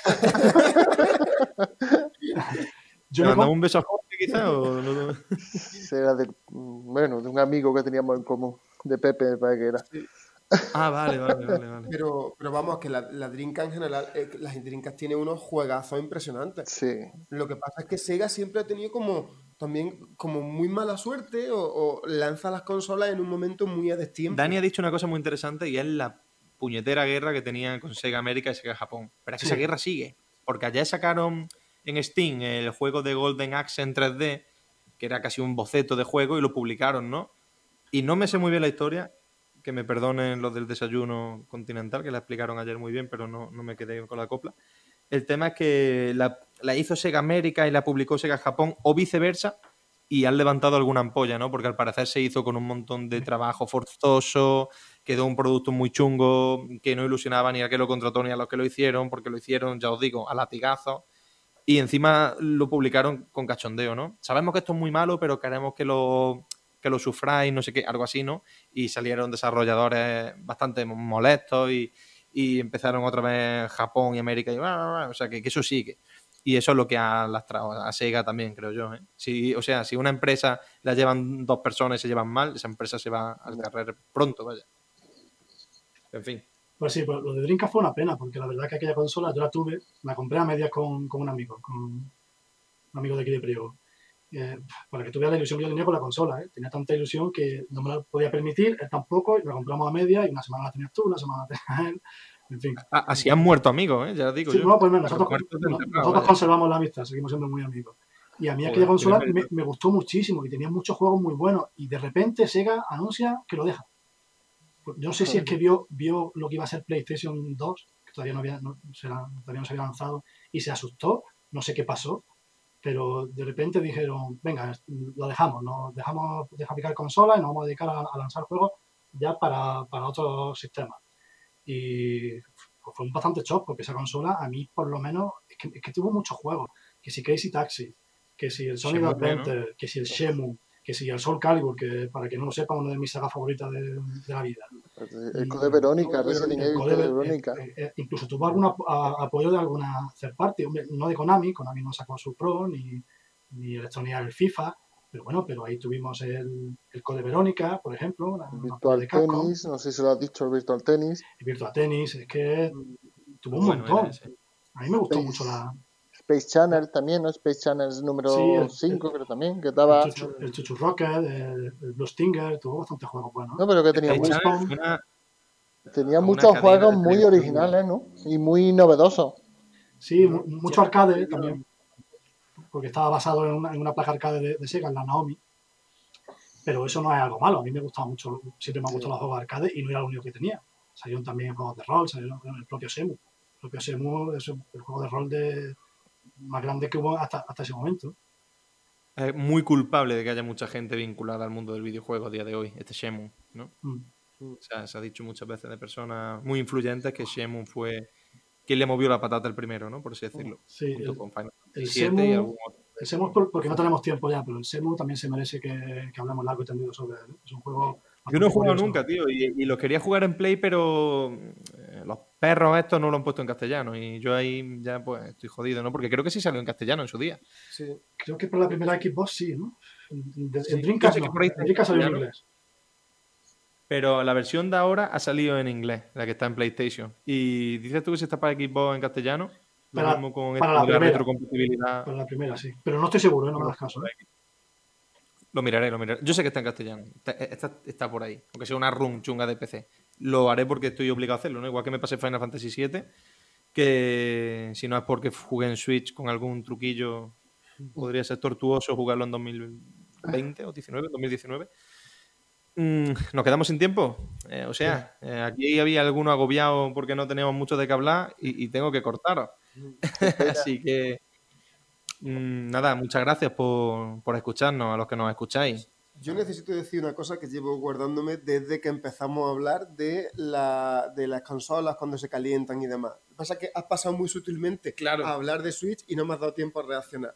¿Le mandamos un beso a Jorge, quizás? ¿O no? Era de un amigo que teníamos en común, de Pepe, me parece que era. Sí. Ah, vale. Pero vamos, que la Dreamcast en general, las Dreamcast tiene unos juegazos impresionantes. Sí. Lo que pasa es que Sega siempre ha tenido también muy mala suerte o lanza las consolas en un momento muy a destiempo. Dani ha dicho una cosa muy interesante y es la puñetera guerra que tenían con Sega América y Sega Japón. Pero es que esa guerra sigue, porque allá sacaron en Steam el juego de Golden Axe en 3D, que era casi un boceto de juego, y lo publicaron, ¿no? Y no me sé muy bien la historia, que me perdonen los del desayuno continental, que la explicaron ayer muy bien, pero no me quedé con la copla. El tema es que la hizo Sega América y la publicó Sega Japón, o viceversa, y han levantado alguna ampolla, ¿no? Porque al parecer se hizo con un montón de trabajo forzoso, quedó un producto muy chungo, que no ilusionaba ni a que lo contrató ni a los que lo hicieron, porque lo hicieron, ya os digo, a latigazos. Y encima lo publicaron con cachondeo, ¿no? Sabemos que esto es muy malo, pero queremos que lo sufráis, no sé qué, algo así, ¿no? Y salieron desarrolladores bastante molestos y empezaron otra vez Japón y América. O sea, que eso sigue. Y eso es lo que ha lastrado a Sega también, creo yo, ¿eh? Si una empresa la llevan dos personas y se llevan mal, esa empresa se va al carrer pronto, vaya. En fin. Pues sí, pues lo de Dreamcast fue una pena, porque la verdad es que aquella consola yo la tuve, la compré a medias con un amigo de aquí de Priego. Para que tuviera la ilusión que yo tenía con la consola, ¿eh? Tenía tanta ilusión que no me la podía permitir, él tampoco, y la compramos a medias, y una semana la tenías tú, una semana la tenía él, en fin. Así han muerto amigos, ¿eh? Ya digo sí, yo. No, pues nosotros conservamos la amistad, seguimos siendo muy amigos. Y a mí aquella consola me gustó muchísimo y tenía muchos juegos muy buenos. Y de repente Sega anuncia que lo deja. Yo no sé si es que vio lo que iba a ser PlayStation 2, que todavía no se había lanzado, y se asustó. No sé qué pasó, pero de repente dijeron, venga, lo dejamos, nos dejamos de fabricar consolas y nos vamos a dedicar a lanzar juegos ya para otros sistemas. Y pues, fue un bastante shock, porque esa consola, a mí por lo menos, es que tuvo muchos juegos. Que si Crazy Taxi, que si el Sonic Adventure, ¿no? Que si el Shenmue, que si el Soul Calibur, que para que no lo sepa, una de mis sagas favoritas de la vida. El Code Verónica, Resident Evil Code Verónica. Incluso tuvo algún apoyo de alguna third party, no de Konami no sacó su Pro, ni Electronic el FIFA, pero bueno, pero ahí tuvimos el Code Verónica, por ejemplo. Virtual Tennis, no sé si lo has dicho, el Virtual Tennis. El Virtual Tennis, es que tuvo un montón. A mí me gustó mucho la... Space Channel también, ¿no? Space Channel número 5, creo también, que daba... El Chuchu Rocket, el Blue Stinger, tuvo bastantes juegos buenos. No, pero que tenía muchos juegos muy originales, ¿no? Y muy novedosos. Sí, mucho arcade también, porque estaba basado en una placa arcade de Sega, en la Naomi. Pero eso no es algo malo, a mí me gustaba mucho, siempre me han gustado los juegos arcade y no era lo único que tenía. Salieron también juegos de rol, salieron el propio Semu. El propio Semu es el juego de rol más grande que hubo hasta ese momento. Es muy culpable de que haya mucha gente vinculada al mundo del videojuego a día de hoy, este Shenmue, ¿no? O sea, se ha dicho muchas veces de personas muy influyentes que Shenmue fue quien le movió la patata el primero, ¿no? Por así decirlo. Sí, junto con Final el Fantasy y algún otro. El Shenmue, porque no tenemos tiempo ya, pero el Shenmue también se merece que hablemos largo y tendido sobre él. Es un juego... Yo no he jugado nunca, tío, y lo quería jugar en Play, pero los perros estos no lo han puesto en castellano y yo ahí ya pues estoy jodido, ¿no? Porque creo que sí salió en castellano en su día. Sí, creo que para la primera Xbox sí, ¿no? En Dreamcast no, en Dreamcast salió en inglés. Pero la versión de ahora ha salido en inglés, la que está en PlayStation. Y dices tú que si está para Xbox en castellano, lo mismo con para la retrocompatibilidad. Para la primera, sí. Pero no estoy seguro, no me das caso. Lo miraré. Yo sé que está en castellano. Está por ahí. Aunque sea una ROM chunga de PC. Lo haré porque estoy obligado a hacerlo, ¿no? Igual que me pasé Final Fantasy VII, que si no es porque jugué en Switch con algún truquillo, podría ser tortuoso jugarlo en 2020 o 2019. Nos quedamos sin tiempo. Aquí había alguno agobiado porque no teníamos mucho de qué hablar y tengo que cortaros. Así que nada, muchas gracias por escucharnos, a los que nos escucháis. Yo necesito decir una cosa que llevo guardándome desde que empezamos a hablar de las consolas cuando se calientan y demás. Lo que pasa es que has pasado muy sutilmente a hablar de Switch y no me has dado tiempo a reaccionar.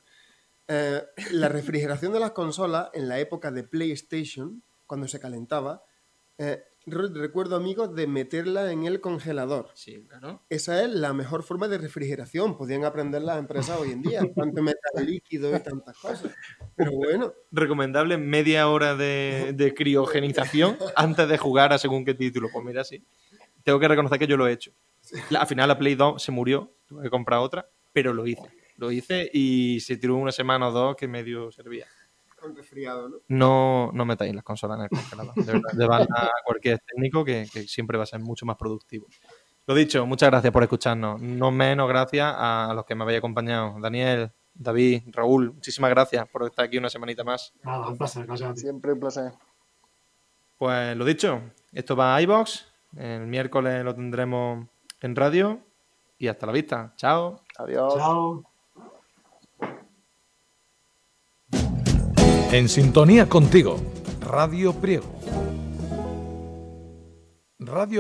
La refrigeración de las consolas en la época de PlayStation, cuando se calentaba, recuerdo, amigos, de meterla en el congelador. Sí, claro. Esa es la mejor forma de refrigeración. Podían aprender las empresas hoy en día. Tanto metal líquido y tantas cosas. Pero bueno. Recomendable media hora de criogenización antes de jugar a según qué título. Pues mira, sí. Tengo que reconocer que yo lo he hecho. Al final la Play 2 se murió. Tuve que comprar otra. Pero lo hice. Lo hice y se tiró una semana o dos que medio servía. Con resfriado, ¿no? No metáis las consolas en el congelador. De verdad, llevad a cualquier técnico que siempre va a ser mucho más productivo. Lo dicho, muchas gracias por escucharnos. No menos gracias a los que me habéis acompañado. Daniel, David, Raúl, muchísimas gracias por estar aquí una semanita más. Nada, un placer. Gracias. Siempre un placer. Pues lo dicho, esto va a iVoox. El miércoles lo tendremos en radio. Y hasta la vista. Chao. Adiós. Chao. En sintonía contigo, Radio Priego. Radio